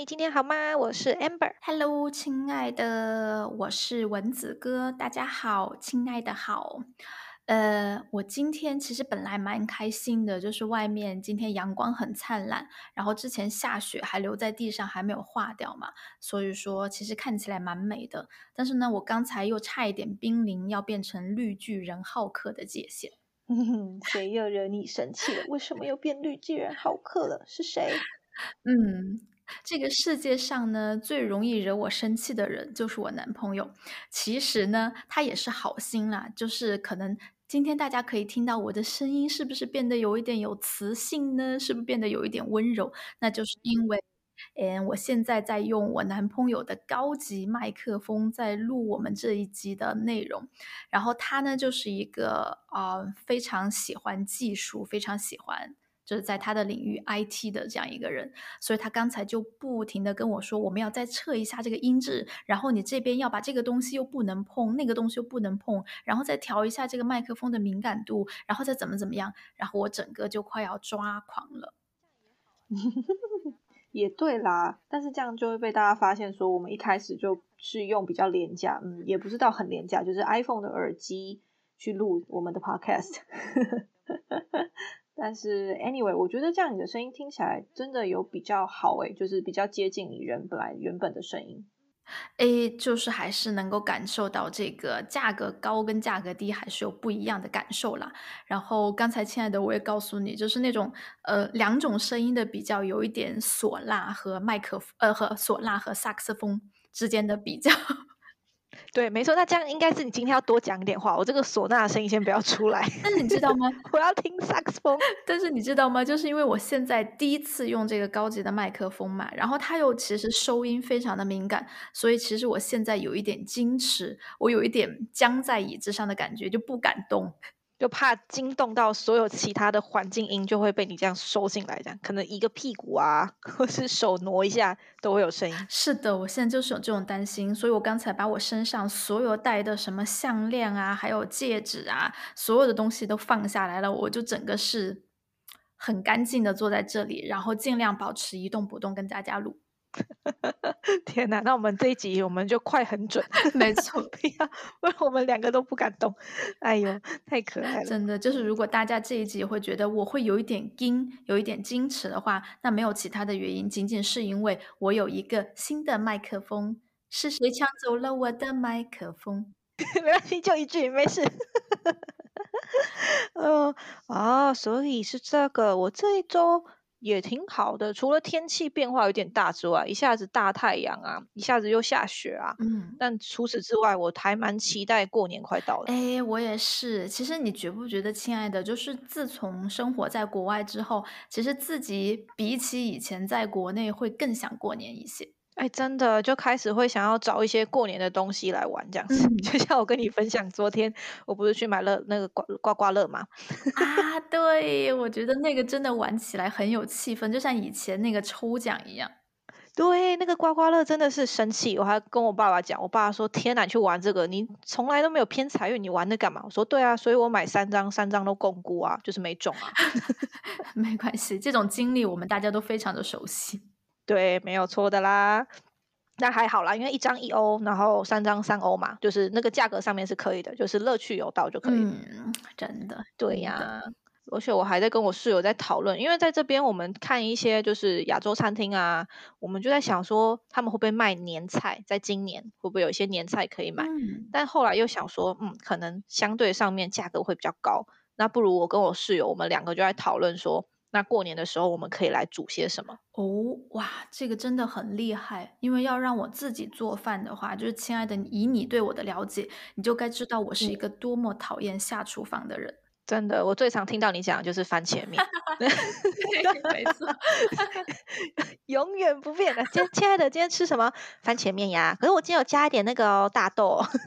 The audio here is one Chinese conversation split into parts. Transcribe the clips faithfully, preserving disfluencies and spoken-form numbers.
今天好吗？我是 Amber。 Hello，亲爱的，我是蚊子哥，大家好，亲爱的好。呃，我今天其实本来蛮开心的，就是外面今天阳光很灿烂，然后之前下雪还留在地上还没有化掉嘛，所以说其实看起来蛮美的。但是呢，我刚才又差一点濒临要变成绿巨人浩克的界限。 谁又惹你生气了？为什么又变绿巨人浩克了？是谁？ 嗯，这个世界上呢，最容易惹我生气的人就是我男朋友。其实呢，他也是好心啦，就是可能今天大家可以听到我的声音是不是变得有一点有磁性呢？是不是变得有一点温柔？那就是因为，嗯，我现在在用我男朋友的高级麦克风在录我们这一集的内容。然后他呢，就是一个呃非常喜欢技术，非常喜欢就是在他的领域 I T 的这样一个人，所以他刚才就不停的跟我说，我们要再测一下这个音质，然后你这边要把这个东西又不能碰，那个东西又不能碰，然后再调一下这个麦克风的敏感度，然后再怎么怎么样，然后我整个就快要抓狂了。 也对啦，但是这样就会被大家发现说，我们一开始就是用比较廉价，嗯，也不是到很廉价，就是 iPhone 的耳机去录我们的 Podcast。但是 anyway，我觉得这样你的声音听起来真的有比较好诶，就是比较接近你人本来原本的声音。 诶，就是还是能够感受到这个价格高跟价格低还是有不一样的感受啦。然后刚才亲爱的我也告诉你，就是那种呃两种声音的比较，有一点唢呐和麦克呃和唢呐和萨克斯风之间的比较。 对，没错，那这样应该是你今天要多讲一点话，我这个唢呐的声音先不要出来。 但是你知道吗？ 我要听萨克斯风。 但是你知道吗？就是因为我现在第一次用这个高级的麦克风嘛，然后它又其实收音非常的敏感，所以其实我现在有一点矜持，我有一点僵在椅子上的感觉，就不敢动。 就怕惊动到所有其他的环境音，就会被你这样收进来，这样可能移个屁股啊，或是手挪一下都会有声音。 是的，我现在就是有这种担心，所以我刚才把我身上所有戴的什么项链啊，还有戒指啊，所有的东西都放下来了，我就整个是很干净的坐在这里，然后尽量保持一动不动跟大家录。 天哪，那我们这一集我们就快很准， 没错。 不要，不然我们两个都不敢动。哎呦，太可爱了。 真的，就是如果大家这一集会觉得我会有一点惊，有一点矜持的话，那没有其他的原因，仅仅是因为我有一个新的麦克风，是谁抢走了我的麦克风？ 没关系，就一句，没事。呃，啊，所以是这个，我这一周也挺好的，除了天气变化有点大之外，一下子大太阳啊，一下子又下雪啊， 嗯。 但除此之外，我还蛮期待过年快到了。 哎，我也是。其实你觉不觉得，亲爱的，就是自从生活在国外之后，其实自己比起以前在国内会更想过年一些。 哎，真的就开始会想要找一些过年的东西来玩这样子。 嗯。 就像我跟你分享，昨天我不是去买了那个刮刮刮乐嘛？ 啊，对，我觉得那个真的玩起来很有气氛，就像以前那个抽奖一样。 对，那个刮刮乐真的是神奇，我还跟我爸爸讲，我爸说：“天哪，你去玩这个，你从来都没有偏财运，你玩那干嘛？”我说：“对啊，所以我买三张，三张都共估啊，就是没中啊。” 没关系，这种经历我们大家都非常的熟悉。 对，没有错的啦。那还好啦，因为一张一欧，然后三张三欧嘛，就是那个价格上面是可以的，就是乐趣有到就可以了。 嗯，真的真的。 对呀，而且我还在跟我室友在讨论，因为在这边我们看一些就是亚洲餐厅啊，我们就在想说他们会不会卖年菜，在今年会不会有一些年菜可以买？ 嗯。 但后来又想说，嗯，可能相对上面价格会比较高，那不如我跟我室友，我们两个就在讨论说，那过年的时候我们可以来煮些什么？ 哦，哇，这个真的很厉害。因为要让我自己做饭的话，就是亲爱的，以你对我的了解，你就该知道我是一嗯。 个多么讨厌下厨房的人。 真的，我最常听到你讲的就是番茄面。 对，没错。 永远不变的。今天亲爱的，今天吃什么？番茄面呀。可是我今天有加一点那个哦大豆哦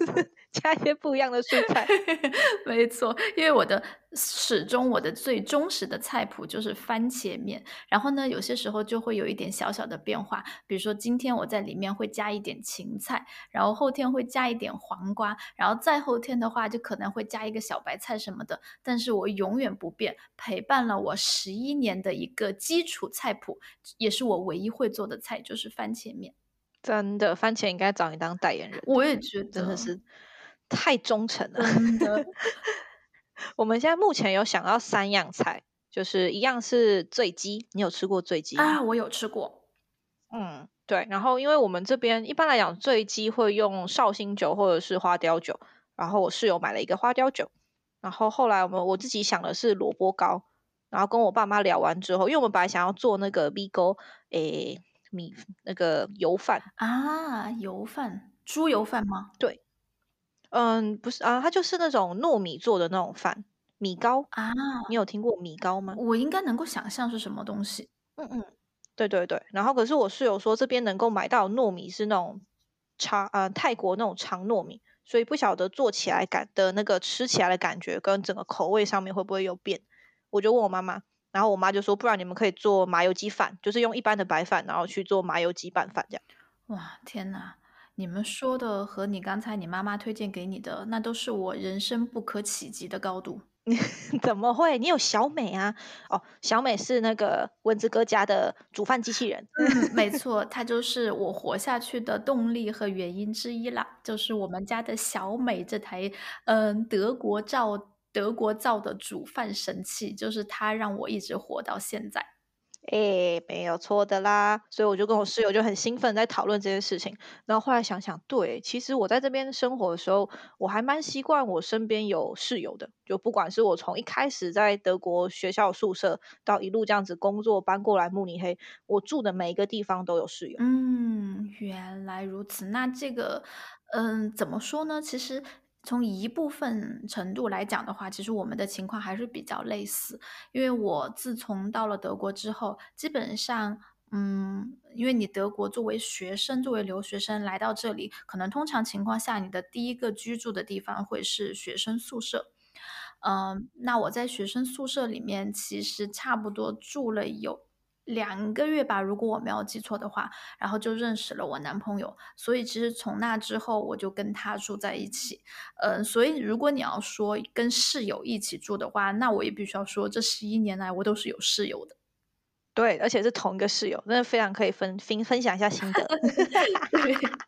加一些不一样的蔬菜。 没错，因为我的始终我的最忠实的菜谱就是番茄面，然后呢，有些时候就会有一点小小的变化，比如说今天我在里面会加一点芹菜，然后后天会加一点黄瓜，然后再后天的话就可能会加一个小白菜什么的，但是我永远不变，陪伴了我十一年的一个基础菜谱，也是我唯一会做的菜，就是番茄面。 真的，番茄应该找你当代言人的， 我也觉得， 真的是太忠诚了。 真的。 我们现在目前有想到三样菜，就是一样是醉鸡，你有吃过醉鸡吗？ 啊，我有吃过。 嗯，对。然后因为我们这边一般来讲醉鸡会用绍兴酒或者是花雕酒，然后我室友买了一个花雕酒，然后后来我们我自己想的是萝卜糕，然后跟我爸妈聊完之后，因为我们本来想要做那个 V 沟诶米那个油饭。 啊，油饭，猪油饭吗？ 对，嗯，不是啊，它就是那种糯米做的那种饭，米糕， 啊， 你有听过米糕吗？ 我应该能够想象是什么东西。 嗯嗯，对对对。然后可是我室友说这边能够买到糯米是那种长呃泰国那种长糯米，所以不晓得做起来感的那个吃起来的感觉跟整个口味上面会不会有变。我就问我妈妈，然后我妈就说不然你们可以做麻油鸡饭，就是用一般的白饭，然后去做麻油鸡拌饭这样。 哇，天哪！你们说的和你刚才你妈妈推荐给你的，那都是我人生不可企及的高度。 怎么会？你有小美啊？哦，小美是那个蚊子哥家的煮饭机器人。 嗯，没错，它就是我活下去的动力和原因之一啦，就是我们家的小美这台，嗯，德国造德国造的煮饭神器，就是它让我一直活到现在。 诶，没有错的啦，所以我就跟我室友就很兴奋在讨论这件事情。然后后来想想，对，其实我在这边生活的时候，我还蛮习惯我身边有室友的。就不管是我从一开始在德国学校宿舍，到一路这样子工作搬过来慕尼黑，我住的每一个地方都有室友。 嗯，原来如此。那这个，嗯，怎么说呢？其实从一部分程度来讲的话，其实我们的情况还是比较类似。因为我自从到了德国之后，基本上，嗯，因为你德国作为学生，作为留学生来到这里，可能通常情况下，你的第一个居住的地方会是学生宿舍。嗯，那我在学生宿舍里面其实差不多住了有两个月吧，如果我没有记错的话，然后就认识了我男朋友。所以其实从那之后我就跟他住在一起。嗯，所以如果你要说跟室友一起住的话，那我也必须要说这十一年来我都是有室友的。 对，而且是同一个室友，真的非常可以分分分享一下心得。 对。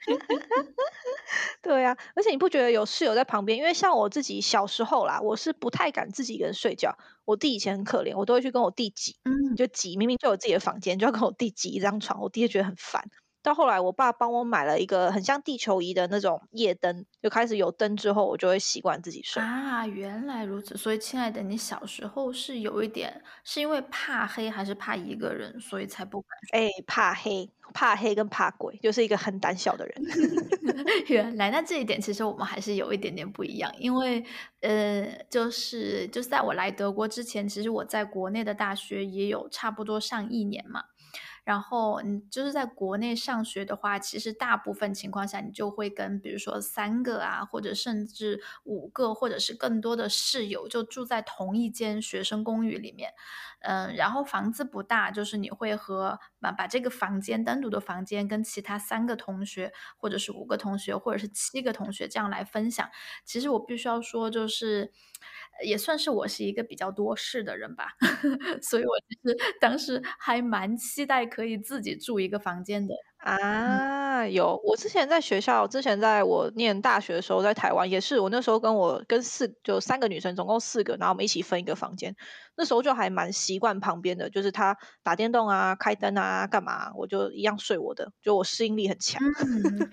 对啊，而且你不觉得有室友在旁边？因为像我自己小时候啦，我是不太敢自己一个人睡觉。我弟以前很可怜，我都会去跟我弟挤， 嗯。 就挤，明明就有自己的房间，就要跟我弟挤一张床，我弟就觉得很烦。到后来，我爸帮我买了一个很像地球仪的那种夜灯，就开始有灯之后，我就会习惯自己睡。 啊，原来如此。所以亲爱的，你小时候是有一点是因为怕黑还是怕一个人，所以才不敢哎，怕黑，怕黑跟怕鬼，就是一个很胆小的人。 原来，那这一点其实我们还是有一点点不一样。因为，呃，就是就是在我来德国之前，其实我在国内的大学也有差不多上一年嘛。然后，嗯，就是在国内上学的话，其实大部分情况下，你就会跟比如说三个啊，或者甚至五个，或者是更多的室友，就住在同一间学生公寓里面。嗯，然后房子不大，就是你会和把把这个房间单独的房间跟其他三个同学，或者是五个同学，或者是七个同学这样来分享。其实我必须要说，就是也算是我是一个比较多事的人吧，所以我其实当时还蛮期待可以自己住一个房间的。嗯。 啊，有。我之前在学校之前在我念大学的时候，在台湾也是，我那时候跟我跟四就三个女生，总共四个，然后我们一起分一个房间。那时候就还蛮习惯旁边的，就是他打电动啊、开灯啊、干嘛，我就一样睡我的，就我适应力很强。 嗯。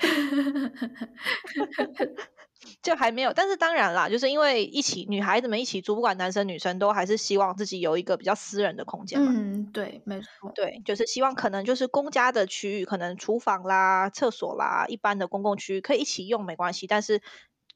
就还没有，但是当然啦，就是因为一起女孩子们一起住，不管男生女生都还是希望自己有一个比较私人的空间嘛。 嗯，对，没错。 对，就是希望可能就是公家的区域，可能厨房啦、厕所啦，一般的公共区域可以一起用没关系，但是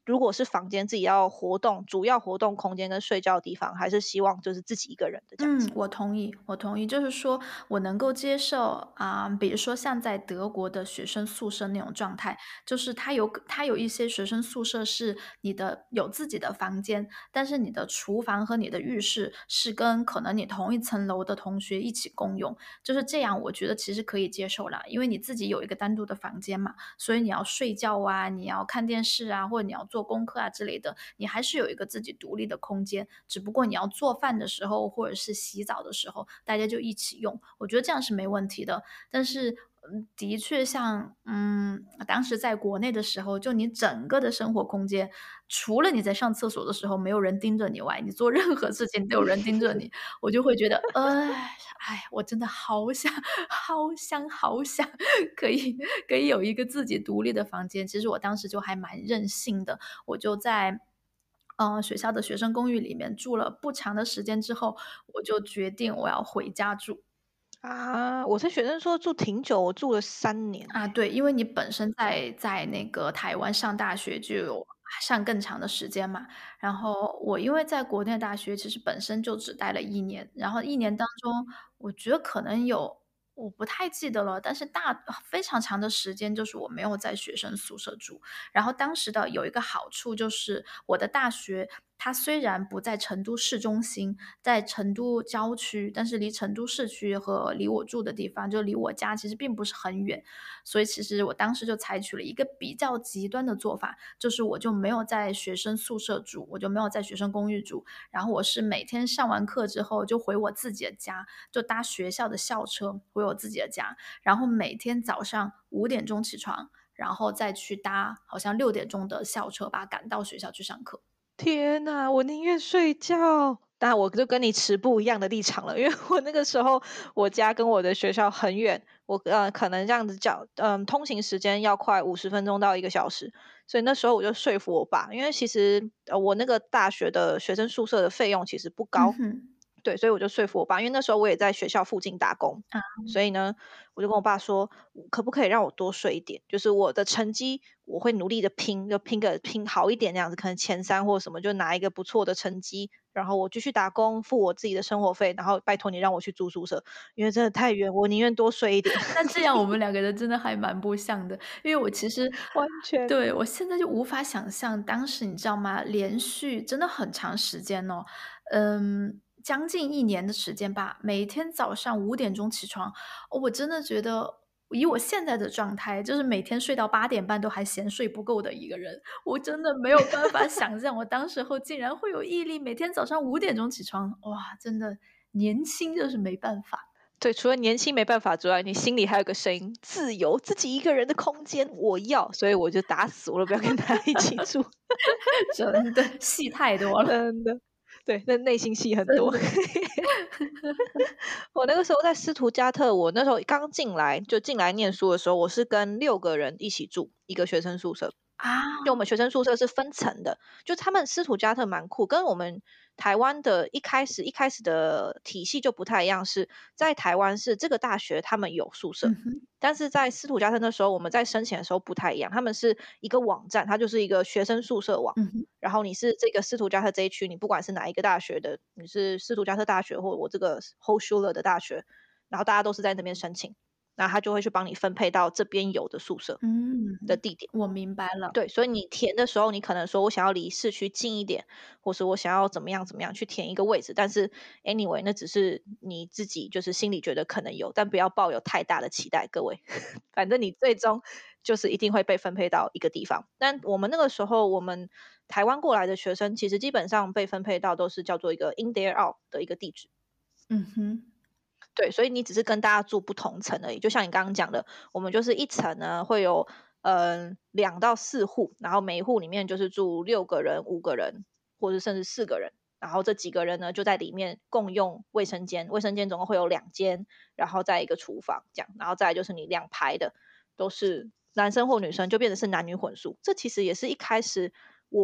如果是房间自己要活动，主要活动空间跟睡觉的地方，还是希望就是自己一个人的这样嗯， 子。 我同意，我同意。就是说我能够接受啊、比如说像在德国的学生宿舍那种状态，就是它有它有一些学生宿舍是你的有自己的房间，但是你的厨房和你的浴室是跟可能你同一层楼的同学一起共用，就是这样，我觉得其实可以接受啦，因为你自己有一个单独的房间嘛，所以你要睡觉啊，你要看电视啊，或者你要做功课啊之类的，你还是有一个自己独立的空间，只不过你要做饭的时候或者是洗澡的时候，大家就一起用，我觉得这样是没问题的。但是，嗯，的确像，嗯，当时在国内的时候，就你整个的生活空间，除了你在上厕所的时候没有人盯着你外，你做任何事情都有人盯着你，我就会觉得，哎，哎，我真的好想好想好想可以可以有一个自己独立的房间。其实我当时就还蛮任性的，我就在呃，学校的学生公寓里面住了不长的时间之后，我就决定我要回家住。 啊，我在学生说住挺久，我住了三年呢。 啊，对，因为你本身在在那个台湾上大学就有上更长的时间嘛，然后我因为在国内大学其实本身就只待了一年，然后一年当中，我觉得可能有我不太记得了，但是大非常长的时间就是我没有在学生宿舍住。然后当时的有一个好处就是我的大学，它虽然不在成都市中心，在成都郊区，但是离成都市区和离我住的地方，就离我家其实并不是很远。所以其实我当时就采取了一个比较极端的做法，就是我就没有在学生宿舍住，我就没有在学生公寓住，然后我是每天上完课之后就回我自己的家，就搭学校的校车回我自己的家，然后每天早上五点钟起床，然后再去搭好像六点钟的校车，把它赶到学校去上课。 天呐，我宁愿睡觉。当然我就跟你持不一样的立场了，因为我那个时候我家跟我的学校很远，我呃可能这样子叫，嗯、通行时间要快五十分钟到一个小时，所以那时候我就说服我爸，因为其实呃我那个大学的学生宿舍的费用其实不高， 嗯哼， 对，所以我就说服我爸，因为那时候我也在学校附近打工， 啊， 所以呢，我就跟我爸说，可不可以让我多睡一点？就是我的成绩，我会努力的拼，就拼个拼好一点那样子，可能前三或什么，就拿一个不错的成绩，然后我继续打工，付我自己的生活费，然后拜托你让我去住宿舍，因为真的太远，我宁愿多睡一点。 那这样我们两个人真的还蛮不像的，因为我其实完全。 对，我现在就无法想象当时你知道吗？连续真的很长时间哦，嗯，将近一年的时间吧，每天早上五点钟起床，哦我真的觉得以我现在的状态，就是每天睡到八点半都还嫌睡不够的一个人，我真的没有办法想象我当时候竟然会有毅力每天早上五点钟起床，哇，真的年轻就是没办法。 对，除了年轻没办法之外，你心里还有个声音：自由，自己一个人的空间，我要。所以我就打死我都不要跟他一起住。 真的，戏太多了， 真的，对，那内心戏很多。 真的。 我那个时候在斯图加特，我那时候刚进来就进来念书的时候，我是跟六个人一起住一个学生宿舍。 啊， 就我们学生宿舍是分层的，就他们斯图加特蛮酷，跟我们台湾的一开始一开始的体系就不太一样是，在台湾是这个大学他们有宿舍， 嗯哼， 但是在斯图加特那时候我们在申请的时候不太一样，他们是一个网站，它就是一个学生宿舍网。 嗯哼， 然后你是这个斯图加特这一区，你不管是哪一个大学的，你是斯图加特大学或我这个 Hochschule 的大学，然后大家都是在那边申请，那他就会去帮你分配到这边有的宿舍的嗯， 地点。 我明白了， 对，所以你填的时候，你可能说我想要离市区近一点，或是我想要怎么样怎么样去填一个位置，但是 anyway，那只是你自己就是心里觉得可能有，但不要抱有太大的期待，各位。反正你最终就是一定会被分配到一个地方。但我们那个时候，我们台湾过来的学生，其实基本上被分配到都是叫做一个 in there out 的一个地址。 嗯哼， 对，所以你只是跟大家住不同层而已。就像你刚刚讲的，我们就是一层呢会有嗯两到四户，然后每一户里面就是住六个人、五个人，或者甚至四个人。然后这几个人呢就在里面共用卫生间，卫生间总共会有两间，然后再一个厨房这样，然后再来就是你两排的都是男生或女生，就变成是男女混宿。这其实也是一开始我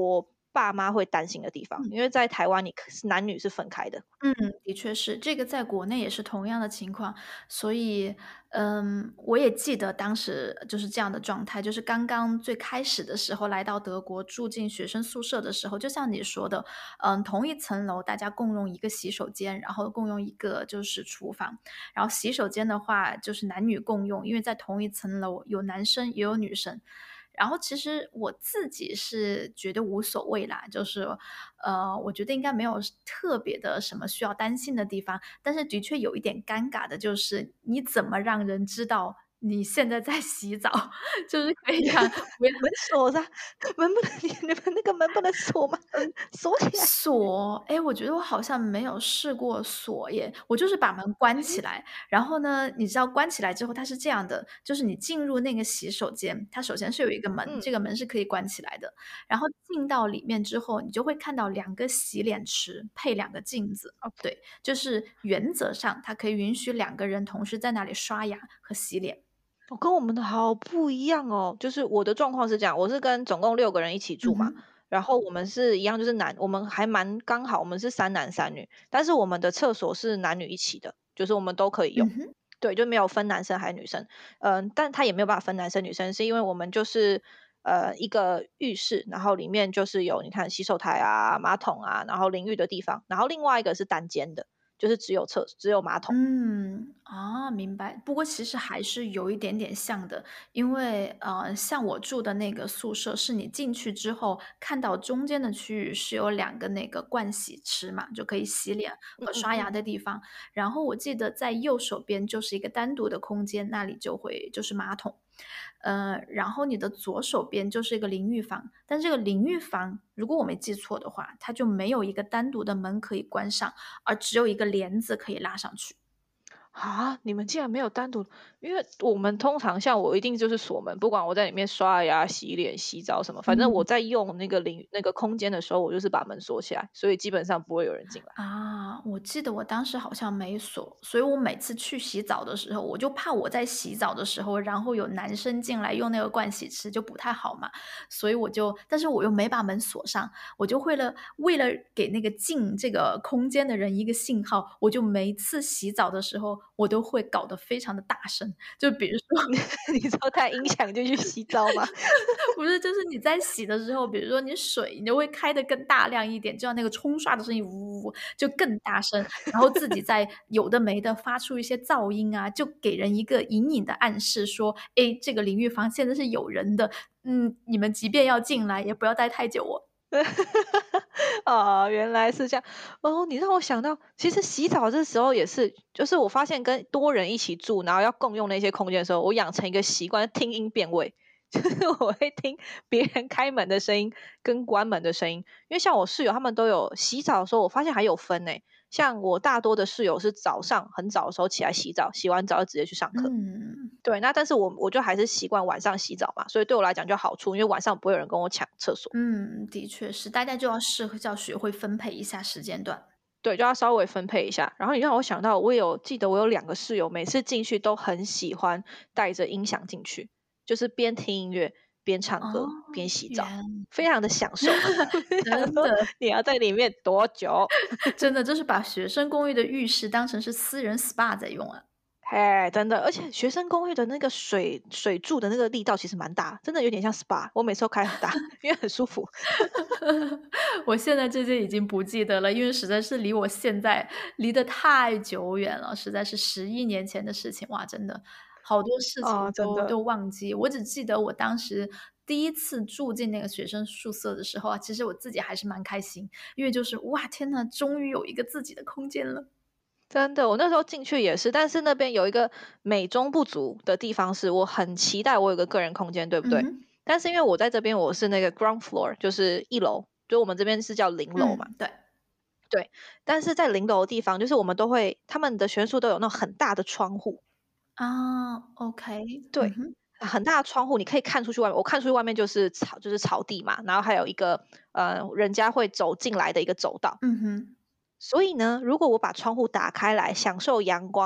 爸妈会担心的地方， 嗯。 因为在台湾你是男女是分开的。 嗯，的确是，这个在国内也是同样的情况。所以，嗯，我也记得当时就是这样的状态，就是刚刚最开始的时候来到德国住进学生宿舍的时候，就像你说的，嗯，同一层楼大家共用一个洗手间，然后共用一个就是厨房。然后洗手间的话就是男女共用，因为在同一层楼有男生也有女生。然后其实我自己是觉得无所谓啦，就是，呃，我觉得应该没有特别的什么需要担心的地方，但是的确有一点尴尬的就是，你怎么让人知道你现在在洗澡，就是可以让不要门锁着，门不能你你们那个门不能锁吗？ 嗯， 锁起来。 锁，诶，我觉得我好像没有试过锁耶，我就是把门关起诶？ 来。然后呢，你知道关起来之后它是这样的，就是你进入那个洗手间，它首先是有一个门， 嗯。 这个门是可以关起来的。然后进到里面之后，你就会看到两个洗脸池配两个镜子， OK。 对，就是原则上它可以允许两个人同时在那里刷牙和洗脸。 哦，跟我们的好不一样哦。就是我的状况是这样，我是跟总共六个人一起住嘛， 嗯哼。 然后我们是一样就是男我们还蛮刚好，我们是三男三女，但是我们的厕所是男女一起的，就是我们都可以用。 嗯哼。 对，就没有分男生还是女生。呃，但它也没有办法分男生女生，是因为我们就是，呃，一个浴室，然后里面就是有你看洗手台啊、马桶啊，然后淋浴的地方，然后另外一个是单间的，就是只有厕只有马桶。 嗯，啊，明白。不过其实还是有一点点像的，因为，呃，像我住的那个宿舍是你进去之后，看到中间的区域是有两个那个盥洗池嘛，就可以洗脸和刷牙嗯嗯嗯。 的地方。然后我记得在右手边就是一个单独的空间，那里就会就是马桶。呃，然后你的左手边就是一个淋浴房，但这个淋浴房，如果我没记错的话，它就没有一个单独的门可以关上，而只有一个帘子可以拉上去。 啊？你们竟然没有单独因为我们通常像我一定就是锁门，不管我在里面刷牙、洗脸、洗澡什么，反正我嗯。 在用那个淋那个空间的时候，我就是把门锁起来，所以基本上不会有人进来。 啊，我记得我当时好像没锁，所以我每次去洗澡的时候，我就怕我在洗澡的时候，然后有男生进来用那个盥洗池就不太好嘛。所以我就但是我又没把门锁上，我就会了为了给那个进这个空间的人一个信号，我就每一次洗澡的时候，我都会搞得非常地大声。就比如说你说太音响就去洗澡吗？ 不是，就是你在洗的时候，比如说你水你就会开得更大量一点，这样那个冲刷的声音，呜呜呜，就更大声。然后自己再有的没的发出一些噪音啊，就给人一个隐隐的暗示说，诶，这个淋浴房现在是有人的，嗯，你们即便要进来也不要待太久哦。 哦，原来是这样。哦，你让我想到，其实洗澡这时候也是就是我发现跟多人一起住，然后要共用那些空间的时候，我养成一个习惯，听音辨位。就是我会听别人开门的声音跟关门的声音。因为像我室友他们都有洗澡的时候，我发现还有分诶。像我大多的室友是早上很早的时候起来洗澡，洗完澡就直接去上课。 嗯。 对，那但是我我就还是习惯晚上洗澡嘛，所以对我来讲就好处，因为晚上不会有人跟我抢厕所。 嗯，的确是，大家就要试要学会分配一下时间段。 对，就要稍微分配一下。然后你让我想到，我有记得我有两个室友，每次进去都很喜欢带着音响进去，就是边听音乐、边唱哦， 歌、边洗澡， 原非常的享受。我就想说真的。 你要在里面多久？ 真的，就是把学生公寓的浴室当成是私人 SPA 在用啊。 嘿，真的，而且学生公寓的那个水水柱的那个力道其实蛮大，真的有点像 SPA，我每次都开很大，因为很舒服。 我现在这些已经不记得了，因为实在是离我现在离得太久远了，实在是十一年前的事情。哇，真的，好多事啊， 情都都真的。 忘记。我只记得我当时第一次住进那个学生宿舍的时候啊，其实我自己还是蛮开心，因为就是，哇，天呐，终于有一个自己的空间了。 真的，我那时候进去也是，但是那边有一个美中不足的地方是，我很期待我有个个人空间，对不对？ 嗯哼。 但是因为我在这边我是那个 ground floor，就是一楼，就我们这边是叫零楼嘛。 嗯，对。 对，但是在零楼的地方，就是我们都会他们的学生宿都有那种很大的窗户。 啊，OK，嗯对， 哼。 很大的窗户，你可以看出去外面我看出去外面就是草就是草地嘛，然后还有一个，呃，人家会走进来的一个走道。 嗯哼。 所以呢，如果我把窗户打开来享受阳光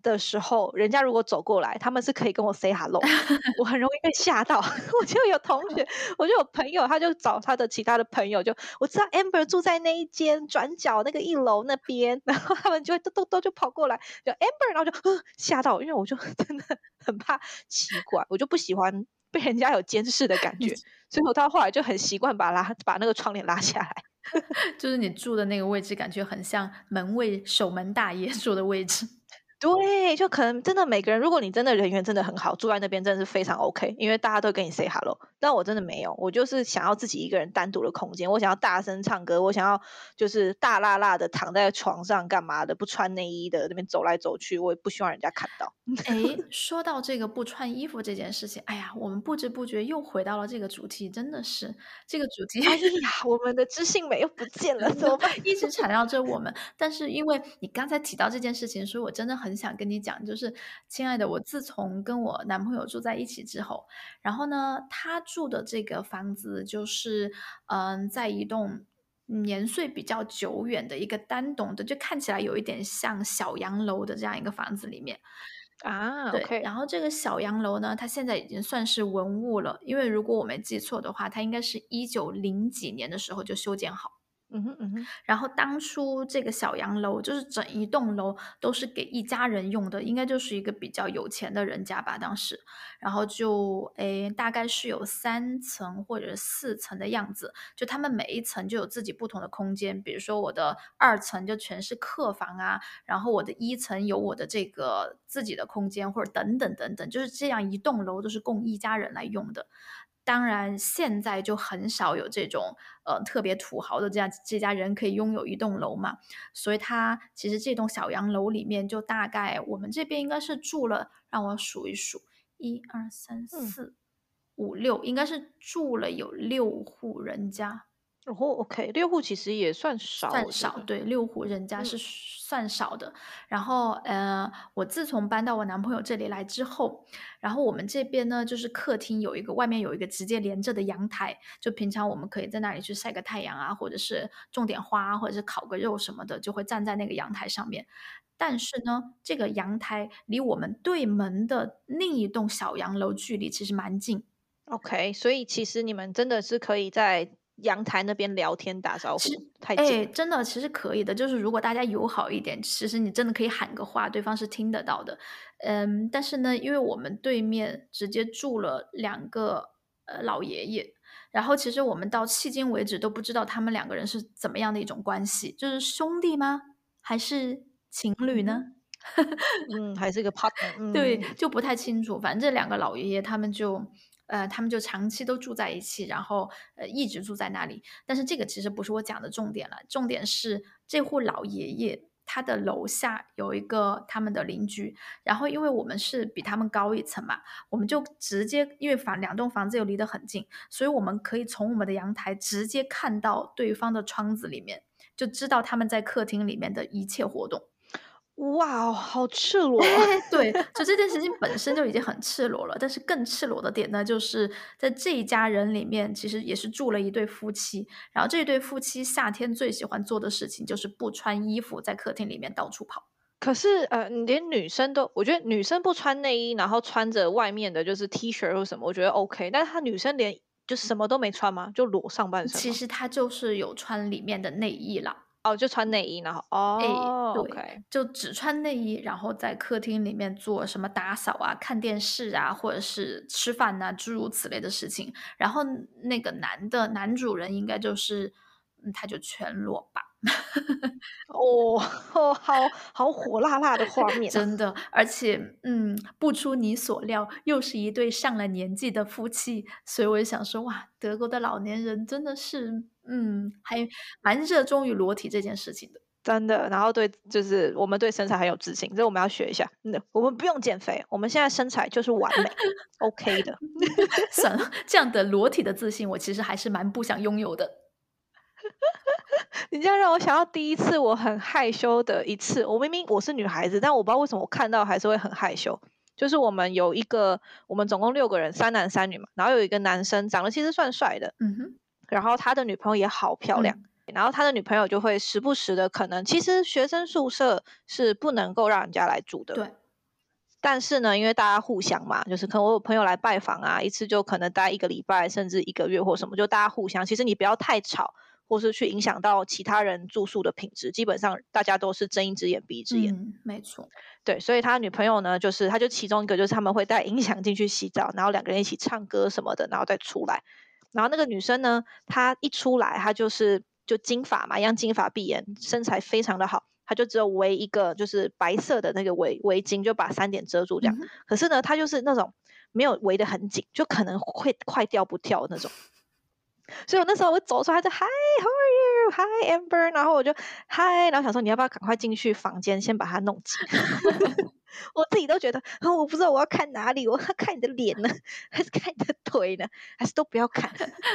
的时候，人家如果走过来，他们是可以跟我 say hello 的，我很容易被吓到。我就有同学，我就有朋友，他就找他的其他的朋友，就我知道 Amber 住在那一间转角那个一楼那边，然后他们就会都都都就跑过来，就 Amber，然后就呃吓到，因为我就真的很怕奇怪，我就不喜欢被人家有监视的感觉，所以我到后来就很习惯把拉把那个窗帘拉下来。 就是你住的那个位置，感觉很像门卫守门大爷住的位置。 对，就可能真的每个人，如果你真的人缘真的很好，住在那边真的是非常 OK，因为大家都跟你 say hello。但我真的没有，我就是想要自己一个人单独的空间，我想要大声唱歌，我想要就是大辣辣的躺在床上干嘛的，不穿内衣的那边走来走去，我也不希望人家看到。 诶，说到这个不穿衣服这件事情，哎呀，我们不知不觉又回到了这个主题，真的是这个主题哎呀，我们的知性美又不见了，怎么办？ 一直缠绕着我们。但是因为你刚才提到这件事情，所以我真的很想跟你讲，就是亲爱的，我自从跟我男朋友住在一起之后，然后呢，他住的这个房子就是嗯，在一栋年岁比较久远的一个单栋的，就看起来有一点像小洋楼的这样一个房子里面。 啊对， ，OK， 然后这个小洋楼呢，它现在已经算是文物了，因为如果我没记错的话，它应该是一九零几年的时候就修建好。 嗯哼嗯哼， 然后当初这个小洋楼，就是整一栋楼都是给一家人用的，应该就是一个比较有钱的人家吧，当时。然后就诶，大概是有三层或者四层的样子，就他们每一层就有自己不同的空间。比如说我的二层就全是客房啊，然后我的一层有我的这个自己的空间，或者等等等等，就是这样一栋楼都是供一家人来用的。当然，现在就很少有这种呃特别土豪的这样这家人可以拥有一栋楼嘛，所以他其实这栋小洋楼里面就大概我们这边应该是住了，让我数一数，一二三嗯， 四五六，应该是住了有六户人家。 哦，OK，六户其实也算少， 算少， 我觉得， 对六户人家嗯是算少的。然后，呃，我自从搬到我男朋友这里来之后，然后我们这边呢，就是客厅有一个外面有一个直接连着的阳台，就平常我们可以在那里去晒个太阳啊，或者是种点花啊，或者是烤个肉什么的，就会站在那个阳台上面。但是呢，这个阳台离我们对门的另一栋小洋楼距离其实蛮近。 ，OK，所以其实你们真的是可以在阳台那边聊天打招呼， 其实哎， 太近了。 真的其实可以的，就是如果大家友好一点，其实你真的可以喊个话，对方是听得到的。嗯，但是呢，因为我们对面直接住了两个，呃，老爷爷，然后其实我们到迄今为止都不知道他们两个人是怎么样的一种关系，就是兄弟吗？还是情侣呢？ 嗯哼。嗯，还是一个 partner， 对， 嗯， 就不太清楚。反正这两个老爷爷他们就呃，他们就长期都住在一起，然后，呃，一直住在那里。但是这个其实不是我讲的重点了，重点是这户老爷爷，他的楼下有一个他们的邻居，然后因为我们是比他们高一层嘛，我们就直接因为房两栋房子又离得很近，所以我们可以从我们的阳台直接看到对方的窗子里面，就知道他们在客厅里面的一切活动。 哇哦，好赤裸啊。 对，就这件事情本身就已经很赤裸了，但是更赤裸的点呢，就是在这一家人里面，其实也是住了一对夫妻，然后这对夫妻夏天最喜欢做的事情就是不穿衣服在客厅里面到处跑。 可是，呃，你连女生都我觉得女生不穿内衣，然后穿着外面的就是 T 恤或什么，我觉得 OK，但是她女生连就什么都没穿吗？就裸上半身吗？ 其实他就是有穿里面的内衣啦。 哦，就穿内衣，然后哎， 哦对， ，OK。 就只穿内衣，然后在客厅里面做什么打扫啊、看电视啊，或者是吃饭呐，诸如此类的事情。然后那个男的男主人应该就是，嗯，他就全裸吧。 哦，哦，好好火辣辣的画面啊。 真的，而且，嗯，不出你所料，又是一对上了年纪的夫妻，所以我就想说，哇，德国的老年人真的是，嗯，还蛮热衷于裸体这件事情的。 真的，然后对，就是我们对身材很有自信，这我们要学一下。嗯，我们不用减肥，我们现在身材就是完美，OK 的。 算了，这样的裸体的自信，我其实还是蛮不想拥有的。 你这样让我想到第一次我很害羞的一次，我明明我是女孩子，但我不知道为什么我看到还是会很害羞。就是我们有一个，我们总共六个人，三男三女嘛，然后有一个男生长得其实算帅的， 嗯哼， 然后他的女朋友也好漂亮， 嗯， 然后他的女朋友就会时不时的，可能其实学生宿舍是不能够让人家来住的， 对， 但是呢，因为大家互相嘛，就是可能我有朋友来拜访啊，一次就可能待一个礼拜，甚至一个月或什么，就大家互相，其实你不要太吵，或是去影响到其他人住宿的品质，基本上大家都是睁一只眼闭一只眼。 嗯，没错。 对，所以他女朋友呢，就是他就其中一个就是他们会带音响进去洗澡，然后两个人一起唱歌什么的，然后再出来。然后那个女生呢，她一出来，她就是就金发嘛，一样金发碧眼，身材非常的好。她就只有围一个就是白色的那个围围巾，就把三点遮住这样。 嗯哼可是呢，她就是那种没有围得很紧，就可能会快掉不掉那种。所以我那时候我走出来就 Hi how are you Hi Amber， 然后我就 Hi， 然后想说你要不要赶快进去房间先把它弄紧。我自己都觉得、哦、我不知道我要看哪里，我要看你的脸呢还是看你的腿呢，还是都不要看。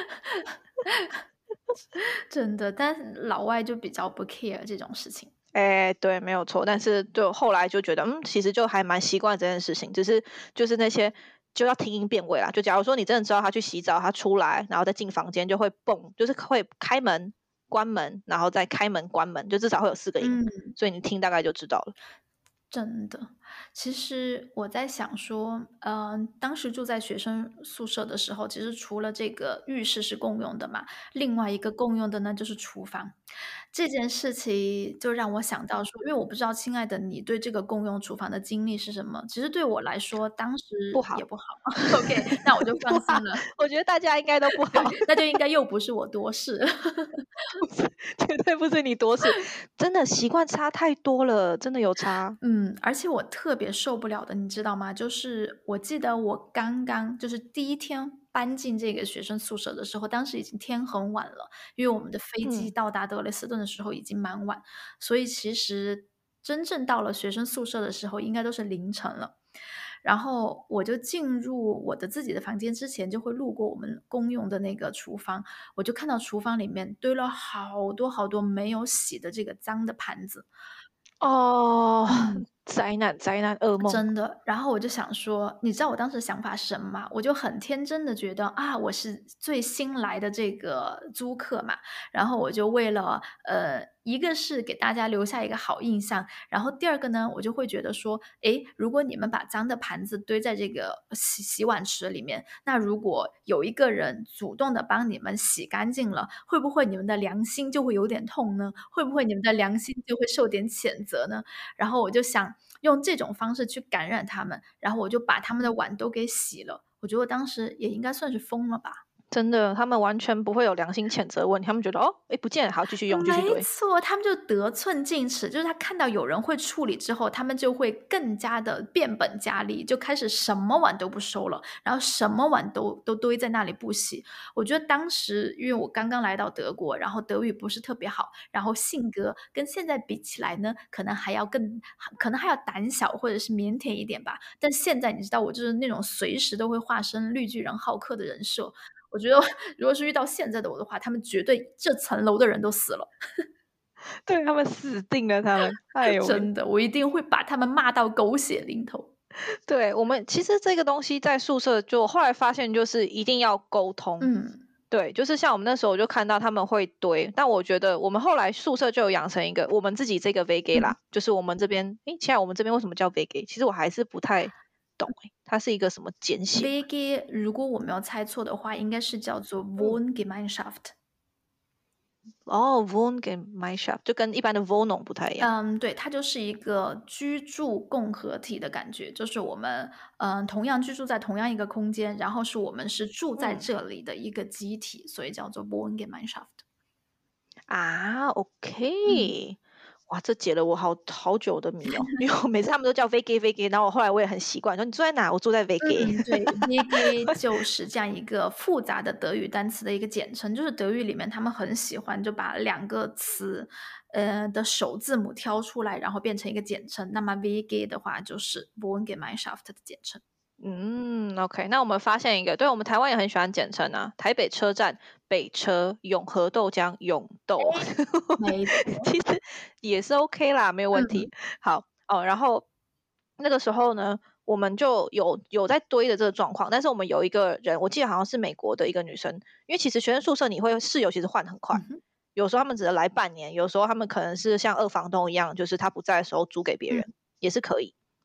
真的，但是老外就比较不 care 这种事情。 哎，对，没有错。但是就后来就觉得，嗯，其实就还蛮习惯这件事情，只是就是那些就要听音辨位啦。就假如说你真的知道他去洗澡，他出来，然后再进房间就会蹦，就是会开门、关门，然后再开门、关门，就至少会有四个音， 嗯， 所以你听大概就知道了。 真的，其实我在想说，嗯、当时住在学生宿舍的时候，其实除了这个浴室是共用的嘛，另外一个共用的呢就是厨房。这件事情就让我想到说，因为我不知道，亲爱的你对这个共用厨房的经历是什么？其实对我来说，当不好， 时也不好。OK，那我就放不好， 心了。 我觉得大家应该都不好。 那就应该又不是我多事。 绝对不是你多事，真的习惯差太多了，真的有差。 嗯，而且我特别受不了的，你知道吗？就是我记得我刚刚就是第一天搬进这个学生宿舍的时候，当时已经天很晚了，因为我们的飞机嗯， 到达德累斯顿的时候已经蛮晚，所以其实真正到了学生宿舍的时候，应该都是凌晨了。然后我就进入我的自己的房间之前，就会路过我们公用的那个厨房，我就看到厨房里面堆了好多好多没有洗的这个脏的盘子。 哦， 嗯。 灾难，灾难，噩梦。 真的，然后我就想说，你知道我当时的想法是什么吗？我就很天真的觉得，啊，我是最新来的这个租客嘛，然后我就为了呃，一个是给大家留下一个好印象，然后第二个呢，我就会觉得说，诶，如果你们把脏的盘子堆在这个洗洗碗池里面，那如果有一个人主动的帮你们洗干净了，会不会你们的良心就会有点痛呢？会不会你们的良心就会受点谴责呢？然后我就想用这种方式去感染他们，然后我就把他们的碗都给洗了。我觉得我当时也应该算是疯了吧。 真的，他们完全不会有良心谴责问题，他们觉得哦，诶，不见了，好，继续用，继续堆。 没错，他们就得寸进尺，就是他看到有人会处理之后，他们就会更加的变本加厉，就开始什么碗都不收了，然后什么碗都都堆在那里不洗。我觉得当时因为我刚刚来到德国，然后德语不是特别好，然后性格跟现在比起来呢，可能还要更可能还要胆小或者是腼腆一点吧。但现在你知道我就是那种随时都会化身绿巨人浩克的人设，我觉得如果是遇到现在的我的话，他们绝对这层楼的人都死了。 对，他们死定了，他们，哎呦喂！ 真的，我一定会把他们骂到狗血淋头。 对，我们其实这个东西在宿舍就后来发现就是一定要沟通。 嗯， 对，就是像我们那时候我就看到他们会堆，但我觉得我们后来宿舍就有养成一个我们自己这个 V G 嗯。 啦，就是我们这边，诶，现在我们这边为什么叫 V G？其实我还是不太懂诶，它是一个什么简写？ V G 如果我没有猜错的话，应该是叫做嗯， Wohngemeinschaft。 哦，Wohngemeinschaft 就跟一般的 Wohnung 不太一样。 嗯，对，它就是一个居住共合体的感觉，就是我们嗯同样居住在同样一个空间，然后是我们是住在嗯。 这里的一个集体，所以叫做 Wohngemeinschaft。 啊嗯。 ，OK，哇，这解了我好好久的谜哦，因为我每次他们都叫 Vega Vega，然后我后来我也很习惯，说你住在哪？我住在 Vega。 嗯，对，V G 就是这样一个复杂的德语单词的一个简称，就是德语里面他们很喜欢就把两个词，呃的首字母挑出来，然后变成一个简称。那么 V G 的话就是 Wohngemeinschaft 的简称。 嗯，OK，那我们发现一个，对，我们台湾也很喜欢简称啊，台北车站、北车、永和豆浆、永豆， 没错。 其实也是 OK 啦，没有问嗯题。好哦，然后那个时候呢，我们就有有在堆的这个状况，但是我们有一个人，我记得好像是美国的一个女生，因为其实学生宿舍你会室友其实换很快， 嗯哼。 有时候他们只能来半年，有时候他们可能是像二房东一样，就是他不在的时候租给别嗯人也是可以。